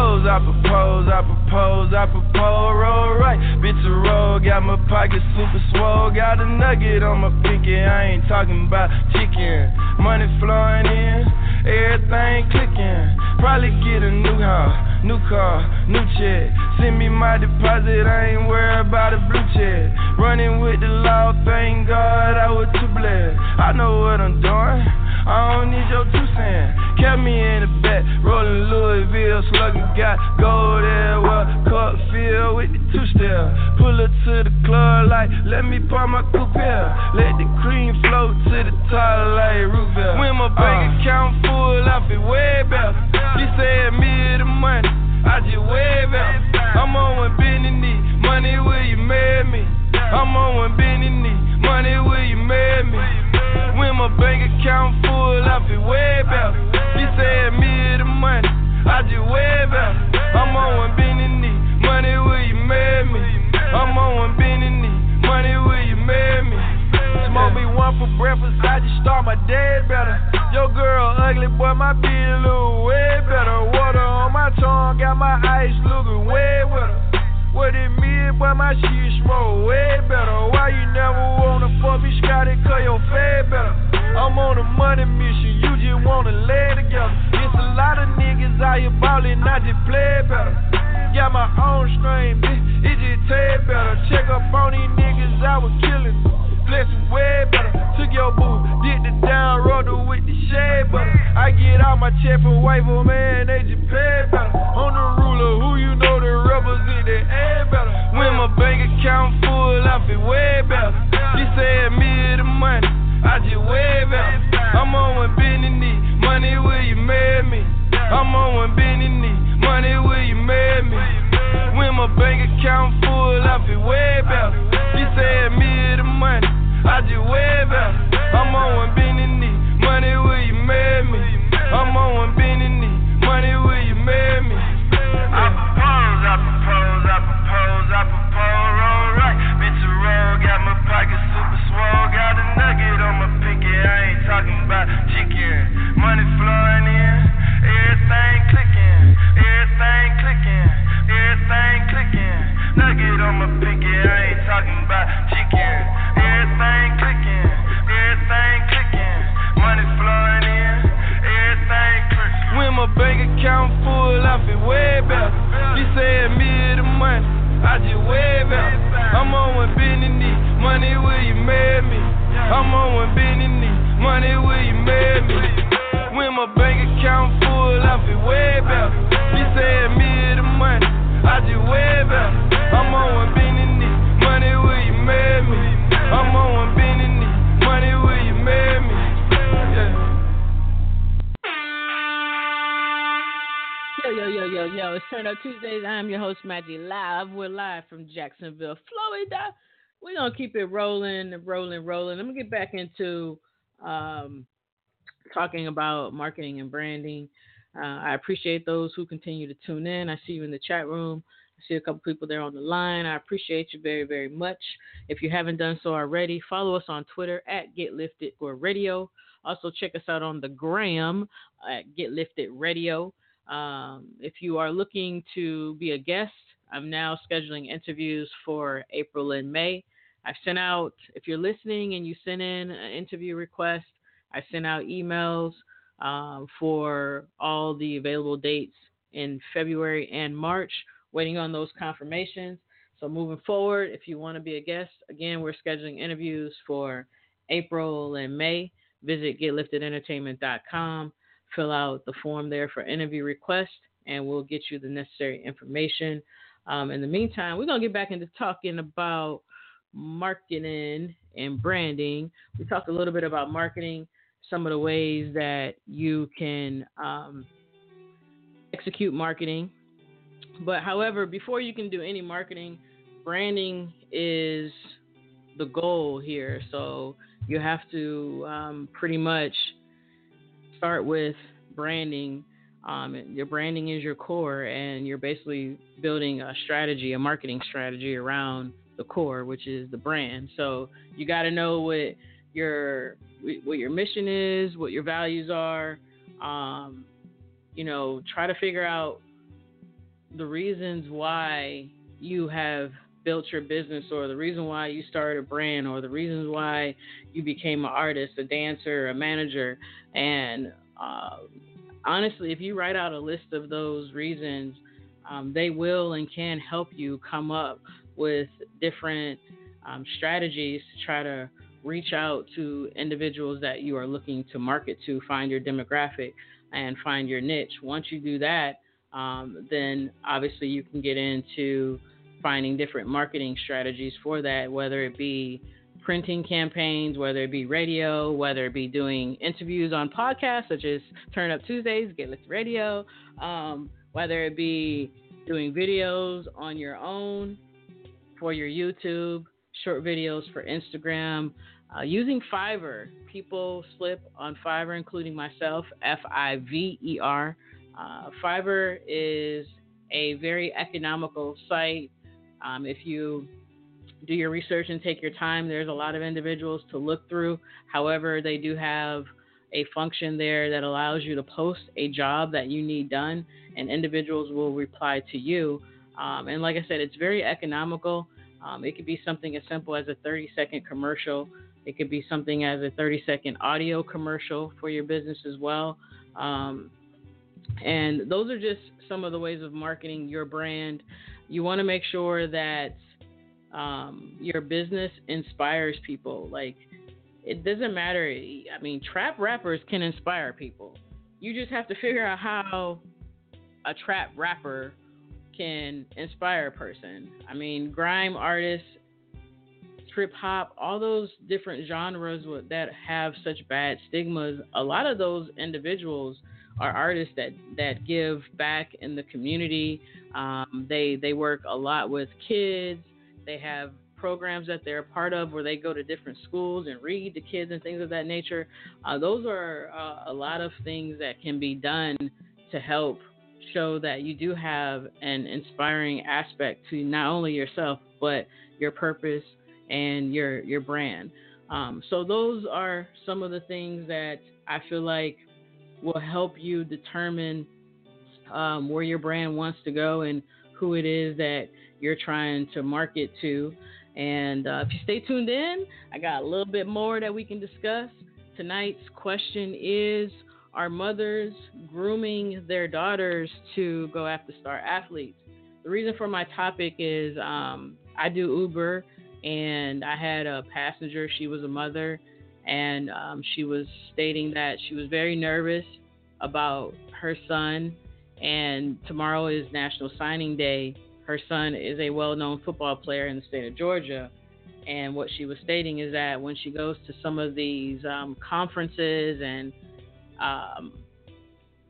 propose, roll right. Bitch, a roll, got my pocket super swole. Got a nugget on my pinky, I ain't talking about chicken. Money flowing in, everything clicking. Probably get a new house, new car, new check. Send me my deposit, I ain't worried about a blue check. Running with the law, thank God I was too blessed. I know what I'm doing, I don't need your 2 cents. Kept me in the back, rolling Louisville, slugging, got gold everywhere. Cup filled with the 2-step. Pull up to the club like, let me park my coupe here. Let the cream float to the top like Roosevelt. When my bank account full, I feel way better. She said me the money, I just way better. I'm on one bending knee, money will you marry me? I'm on one bending knee, money will you marry me? When my bank account full, I feel way better. She said me the money, I just way better. I'm on one bending knee, money will you marry me? I'm on one bending knee, money will you marry me? Smoke me one for breakfast, I just start my day better. Yo girl ugly, boy, my beard look way better. Water on my tongue, got my eyes looking way wetter. What it mean, boy, my shit smoke way better. Why you never wanna fuck me, Scotty, cause your fade better. I'm on a money mission, you just wanna lay together. It's a lot of niggas out here ballin', I just play better. Got my own strain, bitch, it just taste better. Check up on these niggas, I was killing them. Blessing way better. Took your boo, did the down road with the shade butter. I get out my check for wife, oh man, they just pay better. On the ruler, who you know that represent the air better. When my bank account full, I feel way better. She said me the money, I just way better. I'm on one bending knee, money will you marry me? I'm on one bending knee, money will you marry me? When my bank account full, I feel way better. She said me the money, I just way better. I'm on one bending knee, money will you marry me? It's Turn Up Tuesdays. I'm your host, Maggie Live. We're live from Jacksonville, Florida. We're going to keep it rolling. I'm going to get back into talking about marketing and branding. I appreciate those who continue to tune in. I see you in the chat room. I see a couple people there on the line. I appreciate you very, very much. If you haven't done so already, follow us on Twitter at Get Lifted or Radio. Also, check us out on the gram at Get Lifted Radio. If you are looking to be a guest, I'm now scheduling interviews for April and May. I sent out, if you're listening and you send in an interview request, I sent out emails for all the available dates in February and March, waiting on those confirmations. So moving forward, if you want to be a guest, again, we're scheduling interviews for April and May. Visit getliftedentertainment.com. Fill out the form there for interview request, and we'll get you the necessary information. In the meantime, we're going to get back into talking about marketing and branding. We talked a little bit about marketing, some of the ways that you can execute marketing. But however, before you can do any marketing, branding is the goal here. So you have to pretty much start with branding. Your branding is your core, and you're basically building a strategy, a marketing strategy around the core, which is the brand. So you got to know what your mission is, what your values are. Try to figure out the reasons why you have built your business, or the reason why you started a brand, or the reasons why you became an artist, a dancer, a manager. And honestly, if you write out a list of those reasons, they will and can help you come up with different strategies to try to reach out to individuals that you are looking to market to, find your demographic, and find your niche. Once you do that, then obviously you can get into finding different marketing strategies for that, whether it be printing campaigns, whether it be radio, whether it be doing interviews on podcasts such as Turn Up Tuesdays, Get Lifted Radio, whether it be doing videos on your own for your YouTube, short videos for Instagram, using Fiverr. People slip on Fiverr, including myself, Fiverr. Fiverr is a very economical site. If you do your research and take your time, there's a lot of individuals to look through. However, they do have a function there that allows you to post a job that you need done, and individuals will reply to you. And like I said, it's very economical. It could be something as simple as a 30-second commercial. It could be something as a 30-second audio commercial for your business as well. And those are just some of the ways of marketing your brand. You want to make sure that your business inspires people. Like, it doesn't matter. I mean, trap rappers can inspire people. You just have to figure out how a trap rapper can inspire a person. I mean, grime artists, trip hop, all those different genres that have such bad stigmas, a lot of those individuals are artists that give back in the community. They work a lot with kids. They have programs that they're a part of where they go to different schools and read to kids and things of that nature. Those are a lot of things that can be done to help show that you do have an inspiring aspect to not only yourself, but your purpose and your brand. So those are some of the things that I feel like will help you determine where your brand wants to go and who it is that you're trying to market to. And if you stay tuned in, I got a little bit more that we can discuss. Tonight's question is, are mothers grooming their daughters to go after star athletes? The reason for my topic is I do Uber, and I had a passenger. She was a mother, and she was stating that she was very nervous about her son, and tomorrow is National Signing Day. Her son is a well-known football player in the state of Georgia, and what she was stating is that when she goes to some of these conferences and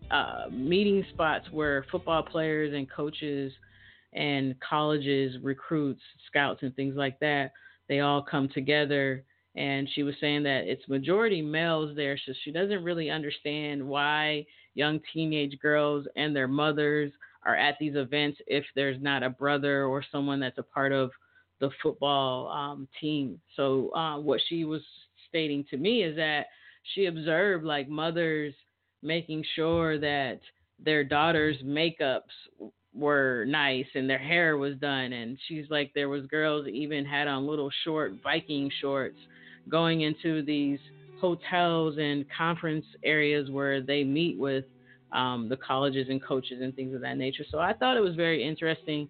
meeting spots where football players and coaches and colleges, recruits, scouts, and things like that, they all come together. And she was saying that it's majority males there, so she doesn't really understand why young teenage girls and their mothers are at these events if there's not a brother or someone that's a part of the football team. So what she was stating to me is that she observed like mothers making sure that their daughters' makeups were nice and their hair was done. And she's like, there was girls that even had on little short Viking shorts going into these hotels and conference areas where they meet with the colleges and coaches and things of that nature. So I thought it was very interesting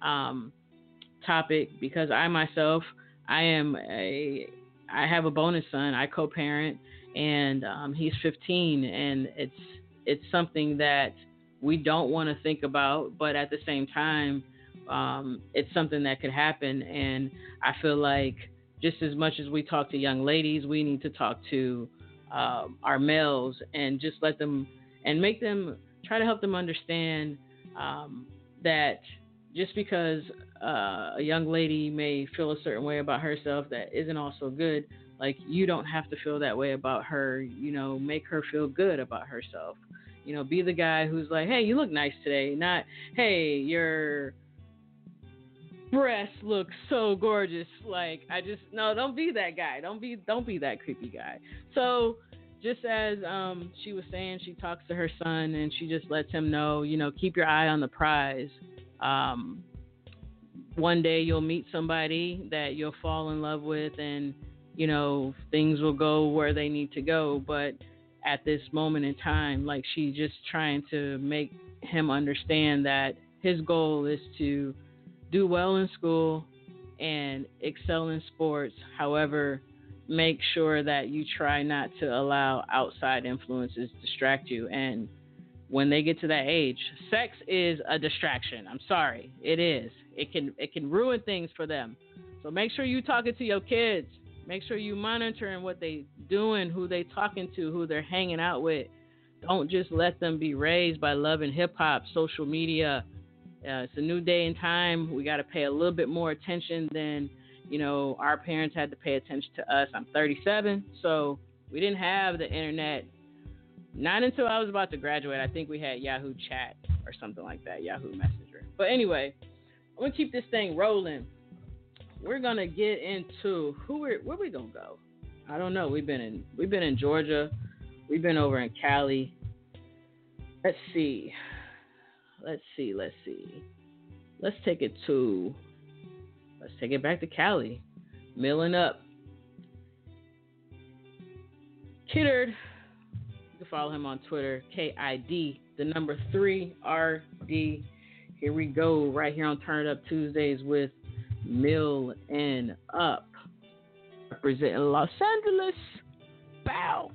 topic because I myself, I have a bonus son. I co-parent, and he's 15, and it's something that we don't want to think about, but at the same time, it's something that could happen. And I feel like just as much as we talk to young ladies, we need to talk to our males and just let them and make them try to help them understand that just because a young lady may feel a certain way about herself that isn't also good, like you don't have to feel that way about her, you know, make her feel good about herself. You know, be the guy who's like, hey, you look nice today. Not, hey, your breasts look so gorgeous. Like, don't be that guy. Don't be that creepy guy. So just as she was saying, she talks to her son and she just lets him know, you know, keep your eye on the prize. One day you'll meet somebody that you'll fall in love with and, you know, things will go where they need to go. But at this moment in time, like she's just trying to make him understand that his goal is to do well in school and excel in sports. However, make sure that you try not to allow outside influences distract you. And when they get to that age, sex is a distraction. I'm sorry, it is. It can ruin things for them. So make sure you talking to your kids. Make sure you monitoring what they doing, who they talking to, who they're hanging out with. Don't just let them be raised by love and hip hop, social media. It's a new day and time. We got to pay a little bit more attention than, you know, our parents had to pay attention to us. I'm 37, so we didn't have the internet. Not until I was about to graduate. I think we had Yahoo Chat or something like that, Yahoo Messenger. But anyway, I'm going to keep this thing rolling. We're going to get into where we going to go. I don't know. We've been in Georgia. We've been over in Cali. Let's see. Let's take it back to Cali. Milling up. Kiddard. You can follow him on Twitter, KID, 3RD. Here we go, right here on Turn It Up Tuesdays with Mill and Up. Representing Los Angeles. Bow.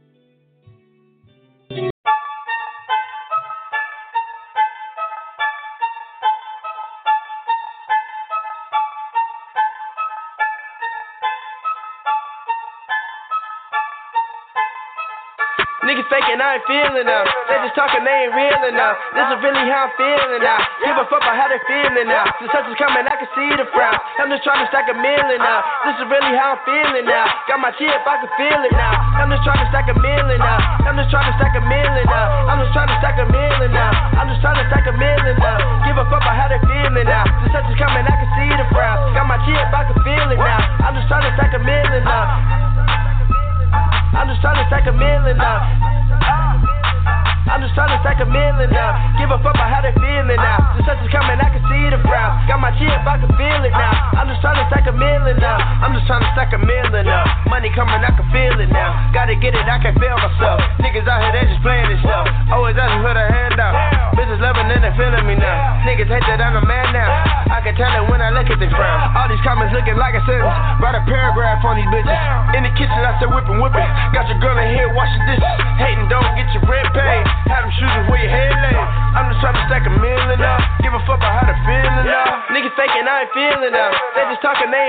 Niggas faking, I ain't feeling now. They just talking, they ain't real enough. This is really how I'm feeling now. Give a fuck about how they feeling now. Success is coming, I can see the frown. I'm just trying to stack a million now. This is really how I'm feeling now. Got my chip, I can feel it now. I'm just trying to stack a million now. I'm just trying to stack a million now. I'm just trying to stack a million now. I'm just trying to stack a million now. Give a fuck about how they feeling now. Success is coming, I can see the frown. Got my chip, I can feel it now. I'm just trying to stack a million now. I'm just trying to stack a million now. I'm just trying to stack a million now. Give a fuck about how they feeling now. Success is coming, I can see the frown. Got my chip, I can feel it now. I'm just trying to stack a million now. I'm just trying to stack a million now. Money coming, I can feel it now. Gotta get it, I can't feel myself. Niggas out here, they just playing themselves. Always asking for the handout. Bitches loving and they feeling me now. Niggas hate that I'm a man now. I can tell it when I look at they frown. All these comments looking like a sentence. Write a paragraph on these bitches. In the kitchen, I said whipping. Got your girl in here washing dishes. Hating, don't get your rent paid. Have them shooters where your head lay. I'm just trying to stack a million up. Give a fuck about how they feeling now. Niggas faking, I ain't feeling now. They just talking, they ain't real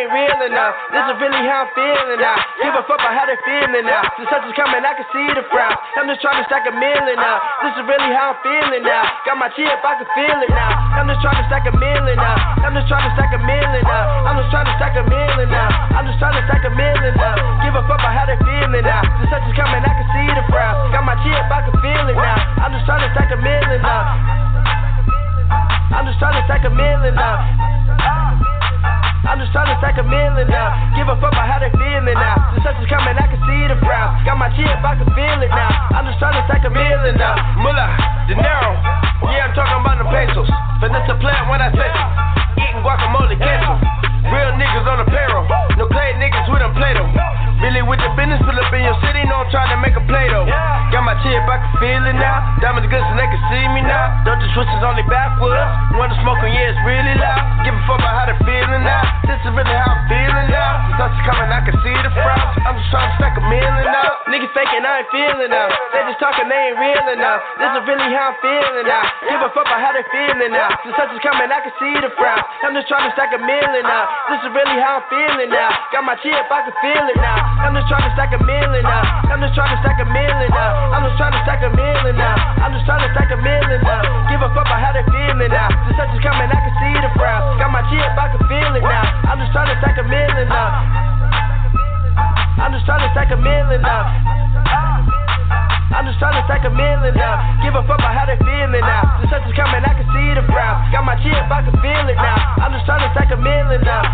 feeling now. This is really how I'm feeling now. Give a fuck about how they feeling now. Success is coming, I can see the frown. I'm just trying to stack a million now. This is really how I'm feeling now. Got my chip, I can feel it now. I'm just trying to stack a million now. I'm just trying to stack a million now. I'm just trying to stack a million now. I'm just trying to stack a million now. Give a fuck about how they feeling now. Success is coming, I can see the frown. Got my chip, I can feel it now. I'm just trying to stack a million now. I'm just trying to stack a million now. I'm just trying to stack a million now. Give a fuck about how they feeling now. Success is coming, I can see the frown. Got my chip, I can feel it now. I'm just trying to stack a million now. Mullah, dinero, yeah, I'm talking about the pesos. Finesse a plan when I say so. Eating guacamole, queso. Real niggas on the payroll. No clay niggas with them Play-Doh. Really with the business, pull up in your city, know I'm trying to make a play though. Got my chip, I can feel it now. Diamonds good so they can see me now. Don't the switches only backwards. When the smoking, yeah, it's really loud. Give a fuck about how they feeling now. This is really how I'm feeling now. The sun's coming, I can see the frown. I'm just trying to stack a million now. Niggas faking, I ain't feeling now. They just talking, they ain't real enough. This is really how I'm feeling now. Give a fuck about how they feeling now. The sun's coming, I can see the frown. I'm just trying to stack a million now. This is really how I'm feeling now. Got my chip, I can feel it now. I'm just trying to stack a million now. I'm just trying to stack a million now. I'm just trying to stack a million now. I'm just trying to stack a million now. Give a fuck about how they feeling now. The sun is coming, I can see the frown. Got my chip, I can feel it now. I'm just trying to stack a million now. I'm just trying to stack a million now. I'm just trying to stack a million now. Give a fuck about how they feeling now. The sun is coming, I can see the frown. Got my chip, I can feel it now. I'm just trying to stack a million now.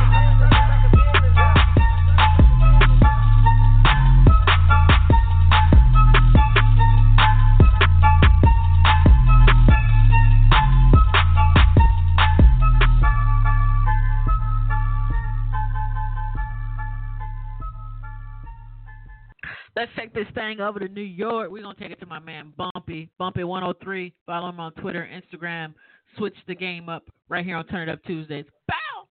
Let's take this thing over to New York. We're going to take it to my man Bumpy. Bumpy103. Follow him on Twitter, Instagram. Switch the game up right here on Turn It Up Tuesdays. Bow!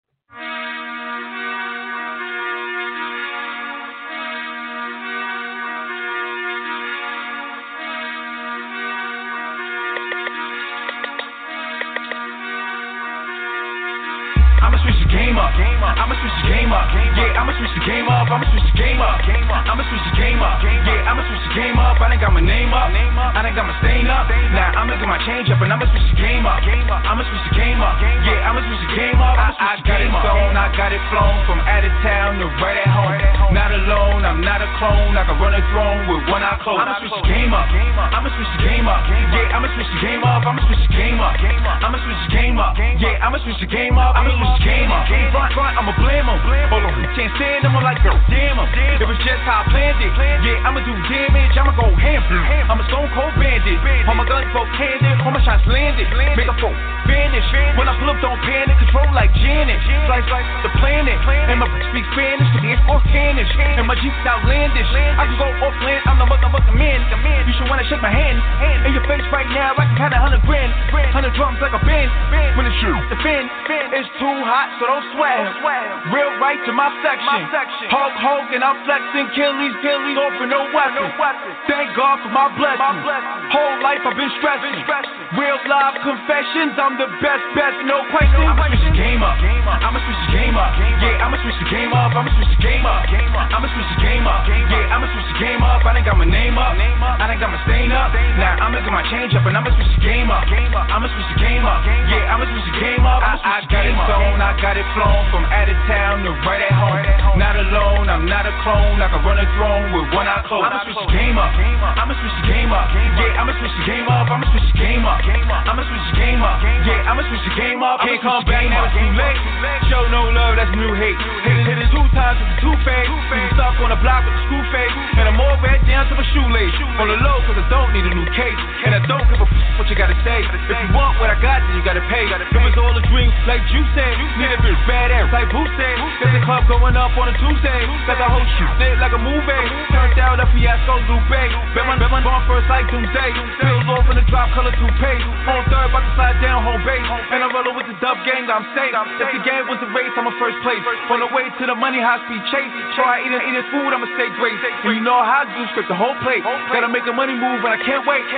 I'ma switch the game up. I'ma switch the game up. Yeah, I'ma switch the game up. I'ma switch the game up. I'ma switch the game up. Yeah, I'ma switch the game up. I done got my name up. I done got my stain up. Now I'ma get my change up and I'ma switch the game up. I'ma switch the game up. Yeah, I'ma switch the game up. I got it sewn, I got it flown from out of town to right at home. Not alone, I'm not a clone. I can run a throne with one eye closed. I'ma switch the game up. I'ma switch the game up. Yeah, I'ma switch the game up. I'ma switch the game up. I'ma switch the game up. Yeah, I'ma switch the game up. I'ma switch the game up. Front, I'ma blame him. Hold on, can't stand him. I'm like, girl, damn him. It was just how I planned it. Yeah, I'ma do damage. I'ma go ham. I'm a stone cold bandit. All my guns both candid. All my shots landed. Make a phone vanish. When I pull up, don't panic. Control like Janet. Slice like the planet. And my bitch speak Spanish. The bitch organic. And my Jeep's outlandish. I can go off land. I'm the motherfucking man. You should wanna shake my hand. In your face right now, I can count 100 grand. 100 drums like a band. When it's shoot the fin, it's too hot, so don't sweat. Real right to my section. Hulk Hogan, I'm flexing. Killies, off for no weapon. Thank God for my blessing. Whole life I've been stressing. Real live confessions, I'm the best, no question. I'ma switch the game up. I'ma switch the game up. Yeah, I'ma switch the game up. I'ma switch the game up. I'ma switch the game up. Yeah, I'ma switch the game up. I done got my name up. I done got my stain up. Now I'ma get my change up and I'ma switch the game up. I'ma switch the game up. Yeah, I'ma switch the game up. I got it sewn, I got it flown from out of town to right at home. Not alone, I'm not a clone. I can run a throne with one eye closed. I'ma switch the game up. I'ma switch the game up. Yeah, I'ma switch the game up. I'ma switch the game up. I'ma switch the game up. Yeah, I'ma switch the game up. Can't come back now, it's too late. Show no love, that's new hate. Hit it 2 times with the two-face. Stuck on the block with the screw face. And I'm all red down to my shoelace. On the low, cause I don't need a new case. And I don't give a what you gotta say. If you want what I got, then you gotta pay. It was all a dream, like you said. Need a bitch badass, like Boo said. There's a club going up on a Tuesday. Got the whole shoot lit like a movie. Turned out a fiasco, Lupe. Bet my born first like Doomsday. Pills off in the drop, color toupee. On third, about to slide down home base. And I'm rolling with the dub gang, I'm safe. If the game was a race, I'm a first place. On the way to the money, high speed chase. Try eating food, I'ma stay great. And you know how to do, script the whole plate. Gotta make a money move, and I can't wait. If you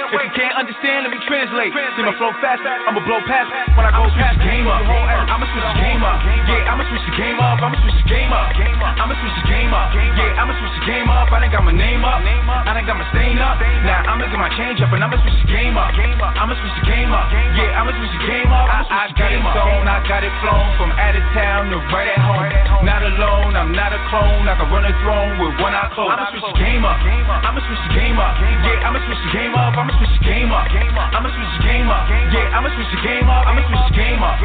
can't understand, let me translate. See my flow fast, I'ma blow past when I go past. Game up, I'ma switch the game up. Yeah, I'ma switch the game up. I'ma switch the game up. I'ma switch the game up. Yeah, I'ma switch the game up. I done got my name up. I done got my stain up. Now I'ma get my change up and I'ma switch the game up. I'ma switch the game up. Yeah, I'ma switch the game up. I got it sewn, I got it flown from out of town to right at home. Not alone, I'm not a clone. I can run a throne with one eye closed. I'ma switch the game up. I'ma switch the game up. Yeah, I'ma switch the game up. I'ma switch the game up. I'ma switch the game up. Yeah, I'ma switch the game up. I'ma switch the game up.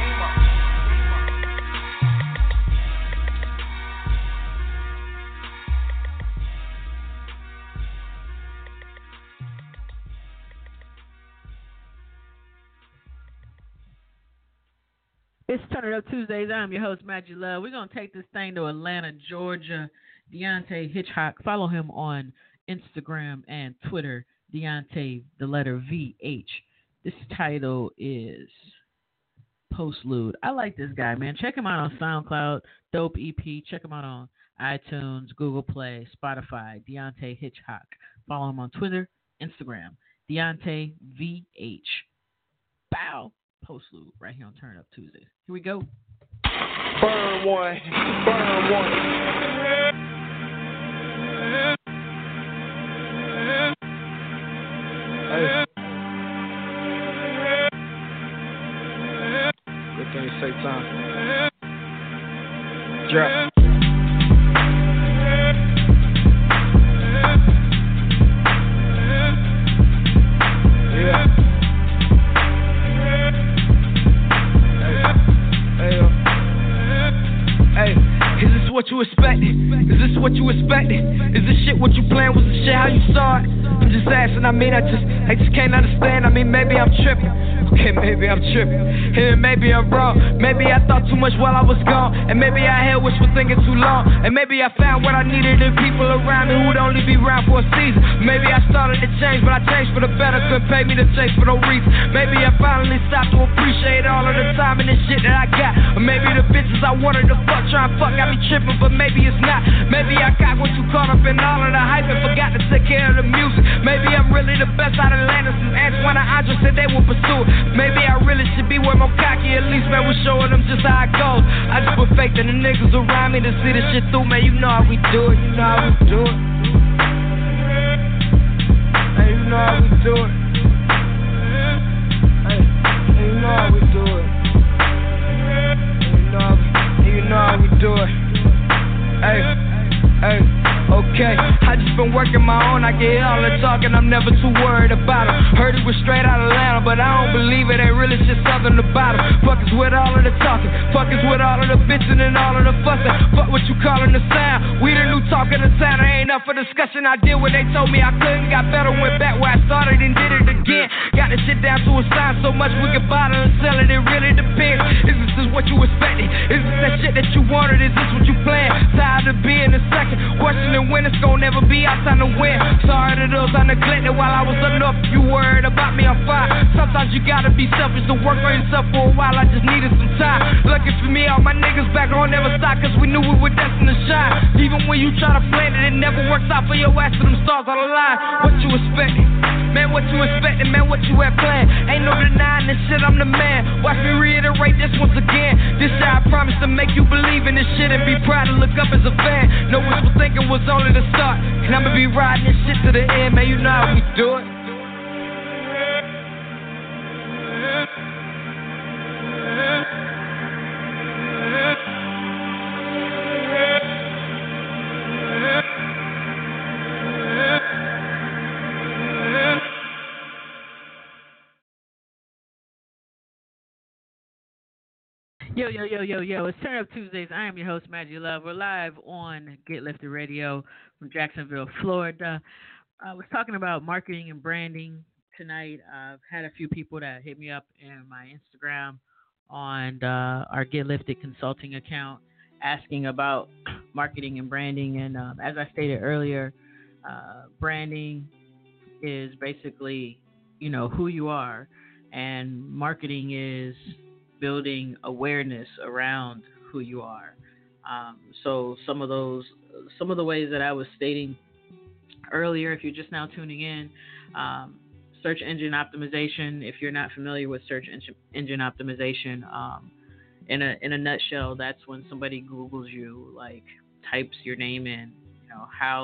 It's Turn It Up Tuesdays. I'm your host, Magic Love. We're going to take this thing to Atlanta, Georgia. Deontay Hitchcock. Follow him on Instagram and Twitter. Deontay, the letter VH. This title is Postlude. I like this guy, man. Check him out on SoundCloud. Dope EP. Check him out on iTunes, Google Play, Spotify. Deontay Hitchcock. Follow him on Twitter, Instagram. Deontay VH. Bow. Postlude right here on Turn Up Tuesdays. Here we go. Burn one. Burn one. Hey. Good thing you say time. Drop. Yeah. Hey, is this what you expected? Is this what you expected? Is this shit what you planned? Was this shit how you saw it? I'm just asking, I just can't understand. Maybe I'm tripping. Okay, maybe I'm tripping. And maybe I'm wrong. Maybe I thought too much while I was gone. And maybe I held wishful thinking too long. And maybe I found what I needed in people around me who'd only be around for a season. Maybe I started to change, but I changed for the better. Couldn't pay me to change for no reason. Maybe I finally stopped to appreciate all of the time and the shit that I got. Or maybe the bitches I wanted to fuck, try and fuck, got me tripping, but maybe it's not. Maybe I got what you caught up in all of the hype and forgot to take care of the music. Maybe I'm really the best out of Atlanta since Antoine and Andre said they will pursue it. Maybe I really should be way more cocky, at least man, we're showing them just how it goes. I just put faith in the niggas around me to see this shit through, man. You know how we do it, you know how we do it. Hey, you know how we do it. Hey, you know how we do it. You know how we do it. Hey, hey. Okay, I just been working my own. I get all the talking, I'm never too worried about them. Heard it was straight out of Atlanta, but I don't believe it. Ain't really shit southern about them. Fuckers with all of the talking, fuckers with all of the bitching and all of the fussing. Fuck what you calling the sound. We the new talk of the town. There ain't enough for discussion. I did what they told me I couldn't. Got better, went back where I started and did it again. Got the shit down to a science so much we can bottle and sell it. It really depends. Is this what you expected? Is this that shit that you wanted? Is this what you planned? Tired of being a second, questioning when it's gon' never be our time to win. Sorry to those I neglected while I was up north. If you worried about me, I'm fine. Sometimes you gotta be selfish to work on yourself for a while. I just needed some time. Lucky for me, all my niggas back on never stopped, cause we knew we were destined to shine. Even when you try to plan it, it never works out for your ass, so them stars on the line. What you expecting? Man, what you expecting? Man, what you had planned? Ain't no denying this shit, I'm the man. Watch me reiterate this once again. This year I promise to make you believe in this shit and be proud to look up as a fan. No wishful thinking was only the start, and I'ma be riding this shit to the end, man. You know how we do it. Yo, it's Turn Up Tuesdays. I am your host, Magic Love. We're live on Get Lifted Radio from Jacksonville, Florida. I was talking about marketing and branding tonight. I've had a few people that hit me up in my Instagram on our Get Lifted consulting account asking about marketing and branding. And as I stated earlier, branding is basically, who you are, and marketing is building awareness around who you are. So some of the ways that I was stating earlier, if you're just now tuning in, search engine optimization. If you're not familiar with search engine optimization, in a nutshell, that's when somebody Googles you, like types your name in. You know,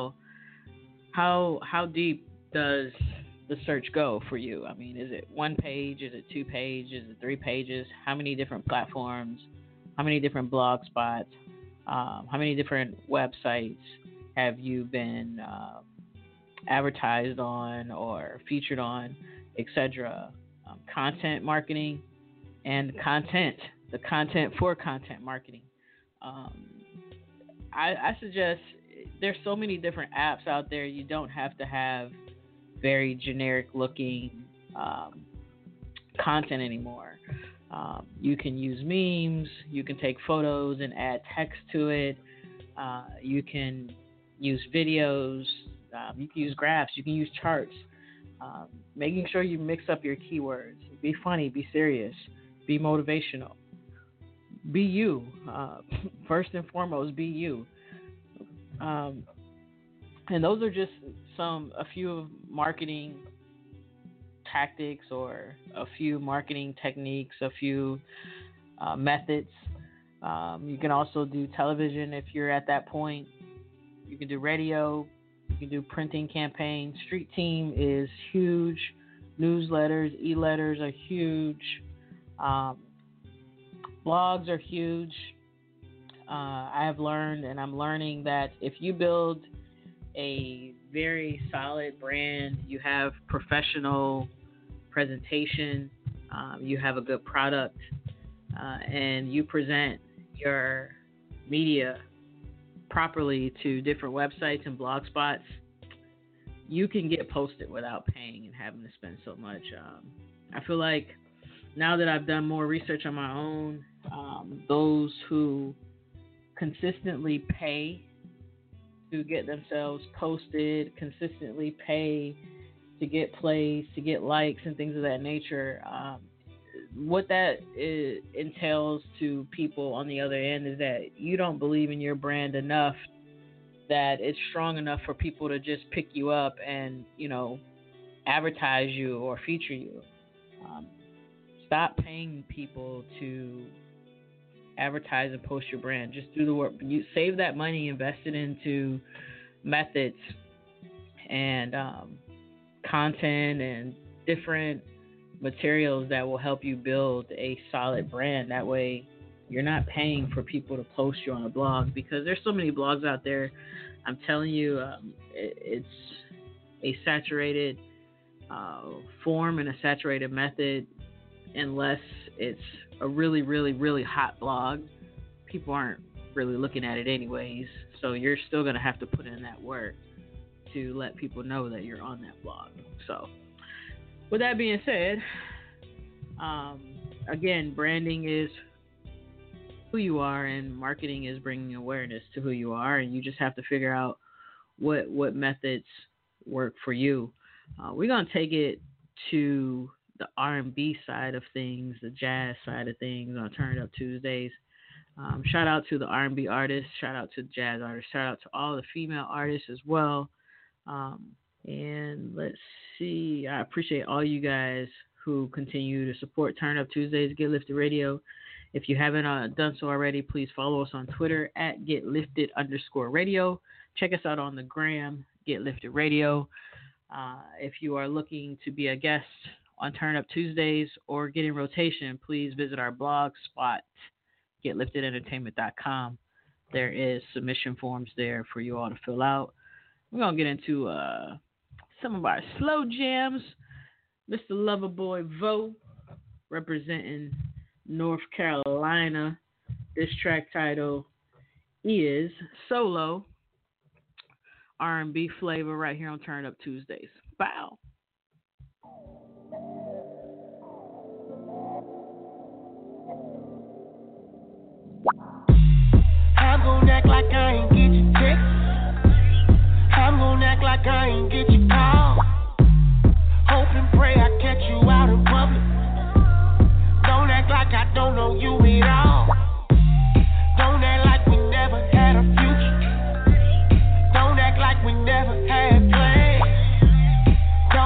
how deep does the search go for you? I mean, is it 1 page? Is it 2 pages? Is it 3 pages? How many different platforms? How many different blog spots? How many different websites have you been advertised on or featured on, etc.? Content marketing and the content for content marketing. I suggest there's so many different apps out there. You don't have to have very generic looking content anymore. You can use memes, you can take photos and add text to it, you can use videos, you can use graphs, you can use charts. Making sure you mix up your keywords. Be funny, be serious, be motivational. Be you. First and foremost, be you. And those are just a few marketing tactics or a few marketing techniques, a few methods. You can also do television if you're at that point. You can do radio. You can do printing campaigns. Street Team is huge. Newsletters, e-letters are huge. Blogs are huge. I have learned, and I'm learning, that if you build a very solid brand, you have professional presentation, you have a good product, and you present your media properly to different websites and blog spots, you can get posted without paying and having to spend so much. I feel like now that I've done more research on my own, those who consistently pay to get themselves posted, consistently pay to get plays, to get likes and things of that nature, what that entails to people on the other end is that you don't believe in your brand enough that it's strong enough for people to just pick you up and, you know, advertise you or feature you. Stop paying people to advertise and post your brand. Just do the work. You save that money, invest it into methods and content and different materials that will help you build a solid brand. That way you're not paying for people to post you on a blog, because there's so many blogs out there. I'm telling you, it's a saturated form and a saturated method. Unless it's a really, really, really hot blog, people aren't really looking at it anyways. So you're still going to have to put in that work to let people know that you're on that blog. So with that being said, again, branding is who you are, and marketing is bringing awareness to who you are, and you just have to figure out what methods work for you. We're going to take it to the R&B side of things, the jazz side of things on Turn It Up Tuesdays. Shout out to the R&B artists, shout out to the jazz artists, shout out to all the female artists as well. And let's see, I appreciate all you guys who continue to support Turn Up Tuesdays, Get Lifted Radio. If you haven't done so already, please follow us on Twitter at GetLifted_radio. Check us out on the gram, Get Lifted Radio. If you are looking to be a guest on Turn Up Tuesdays or get in rotation, please visit our blog spot, getliftedentertainment.com. There is submission forms there for you all to fill out. We're going to get into some of our slow jams. Mr. Loverboy Vo, representing North Carolina. This track title is Solo. R&B flavor right here on Turn Up Tuesdays. Bow. I'm gon' act like I ain't get your text. I'm gon' act like I ain't get your call. Hope and pray I catch you out in public. Don't act like I don't know you at all. Don't act like we never had a future. Don't act like we never had plans.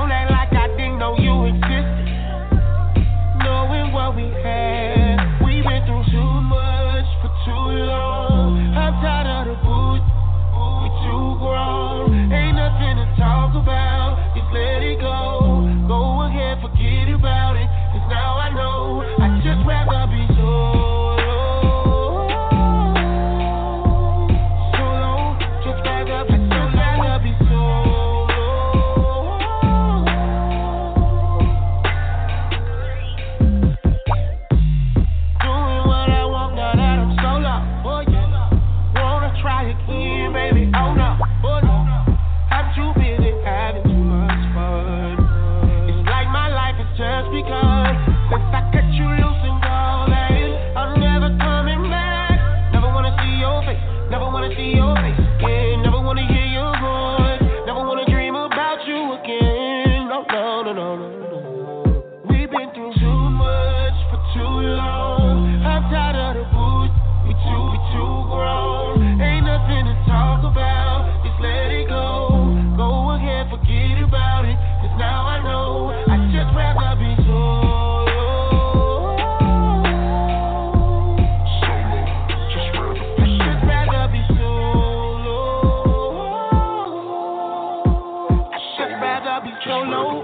We've been through too much for too long. I'm tired of the bullshit. We too grown. Ain't nothing to talk about. Just let it go. Go ahead, forget about it. 'Cause now I know I just rather be solo. I just rather be solo. I just rather be solo.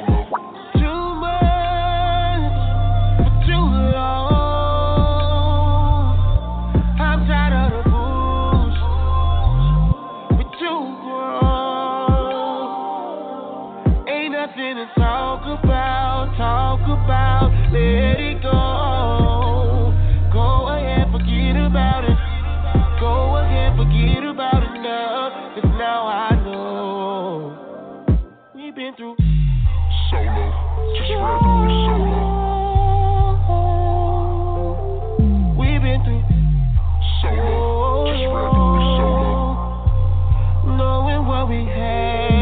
Talk about, let it go. Go ahead, forget about it. Go ahead, forget about it now. 'Cause now I know we've been through solo. Just rather be solo. We've been through solo. Just rather be solo. Knowing what we had.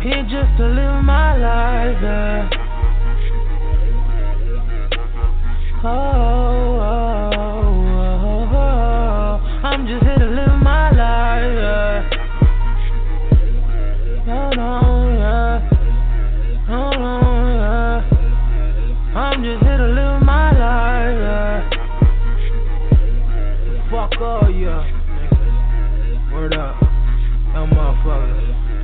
here just to live my life, yeah. I'm just here to live my life, yeah. I'm just here to live my life, yeah. Fuck all ya, niggas. Word up, them motherfuckers.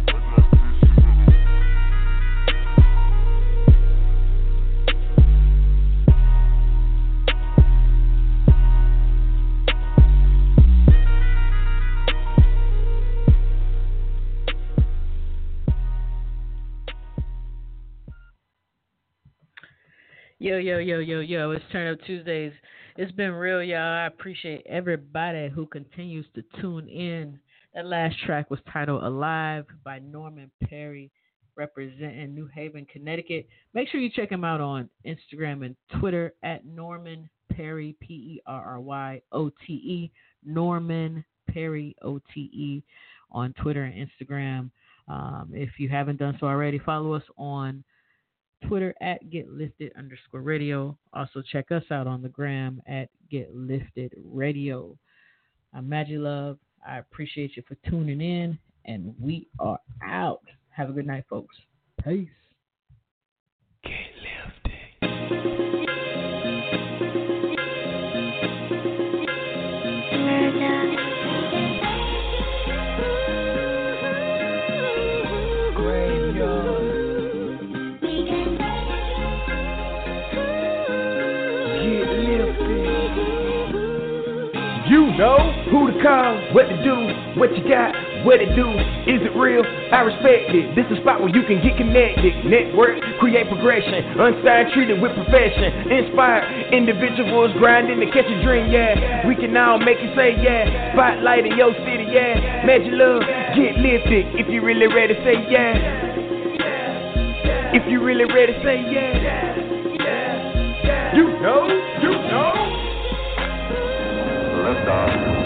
Yo, it's Turn Up Tuesdays. It's been real, y'all. I appreciate everybody who continues to tune in. That last track was titled Alive by Norman Perry, representing New Haven, Connecticut. Make sure you check him out on Instagram and Twitter at Norman Perry, Perryote, Norman Perry, OTE, on Twitter and Instagram. If you haven't done so already, follow us on Twitter at GetLifted_radio. Also check us out on the gram at GetLiftedRadio. I'm Magic Love. I appreciate you for tuning in, and we are out. Have a good night, folks. Peace. Get lifted. You know who to call, what to do, what you got, what it do, is it real? I respect it. This is a spot where you can get connected, network, create progression, unsigned, treated with profession, inspired individuals grinding to catch a dream, yeah. We can all make it say, yeah. Spotlight in your city, yeah. Magic Love, get lifted. If you really ready, say yeah. If you really ready, say yeah. You know. Let's go.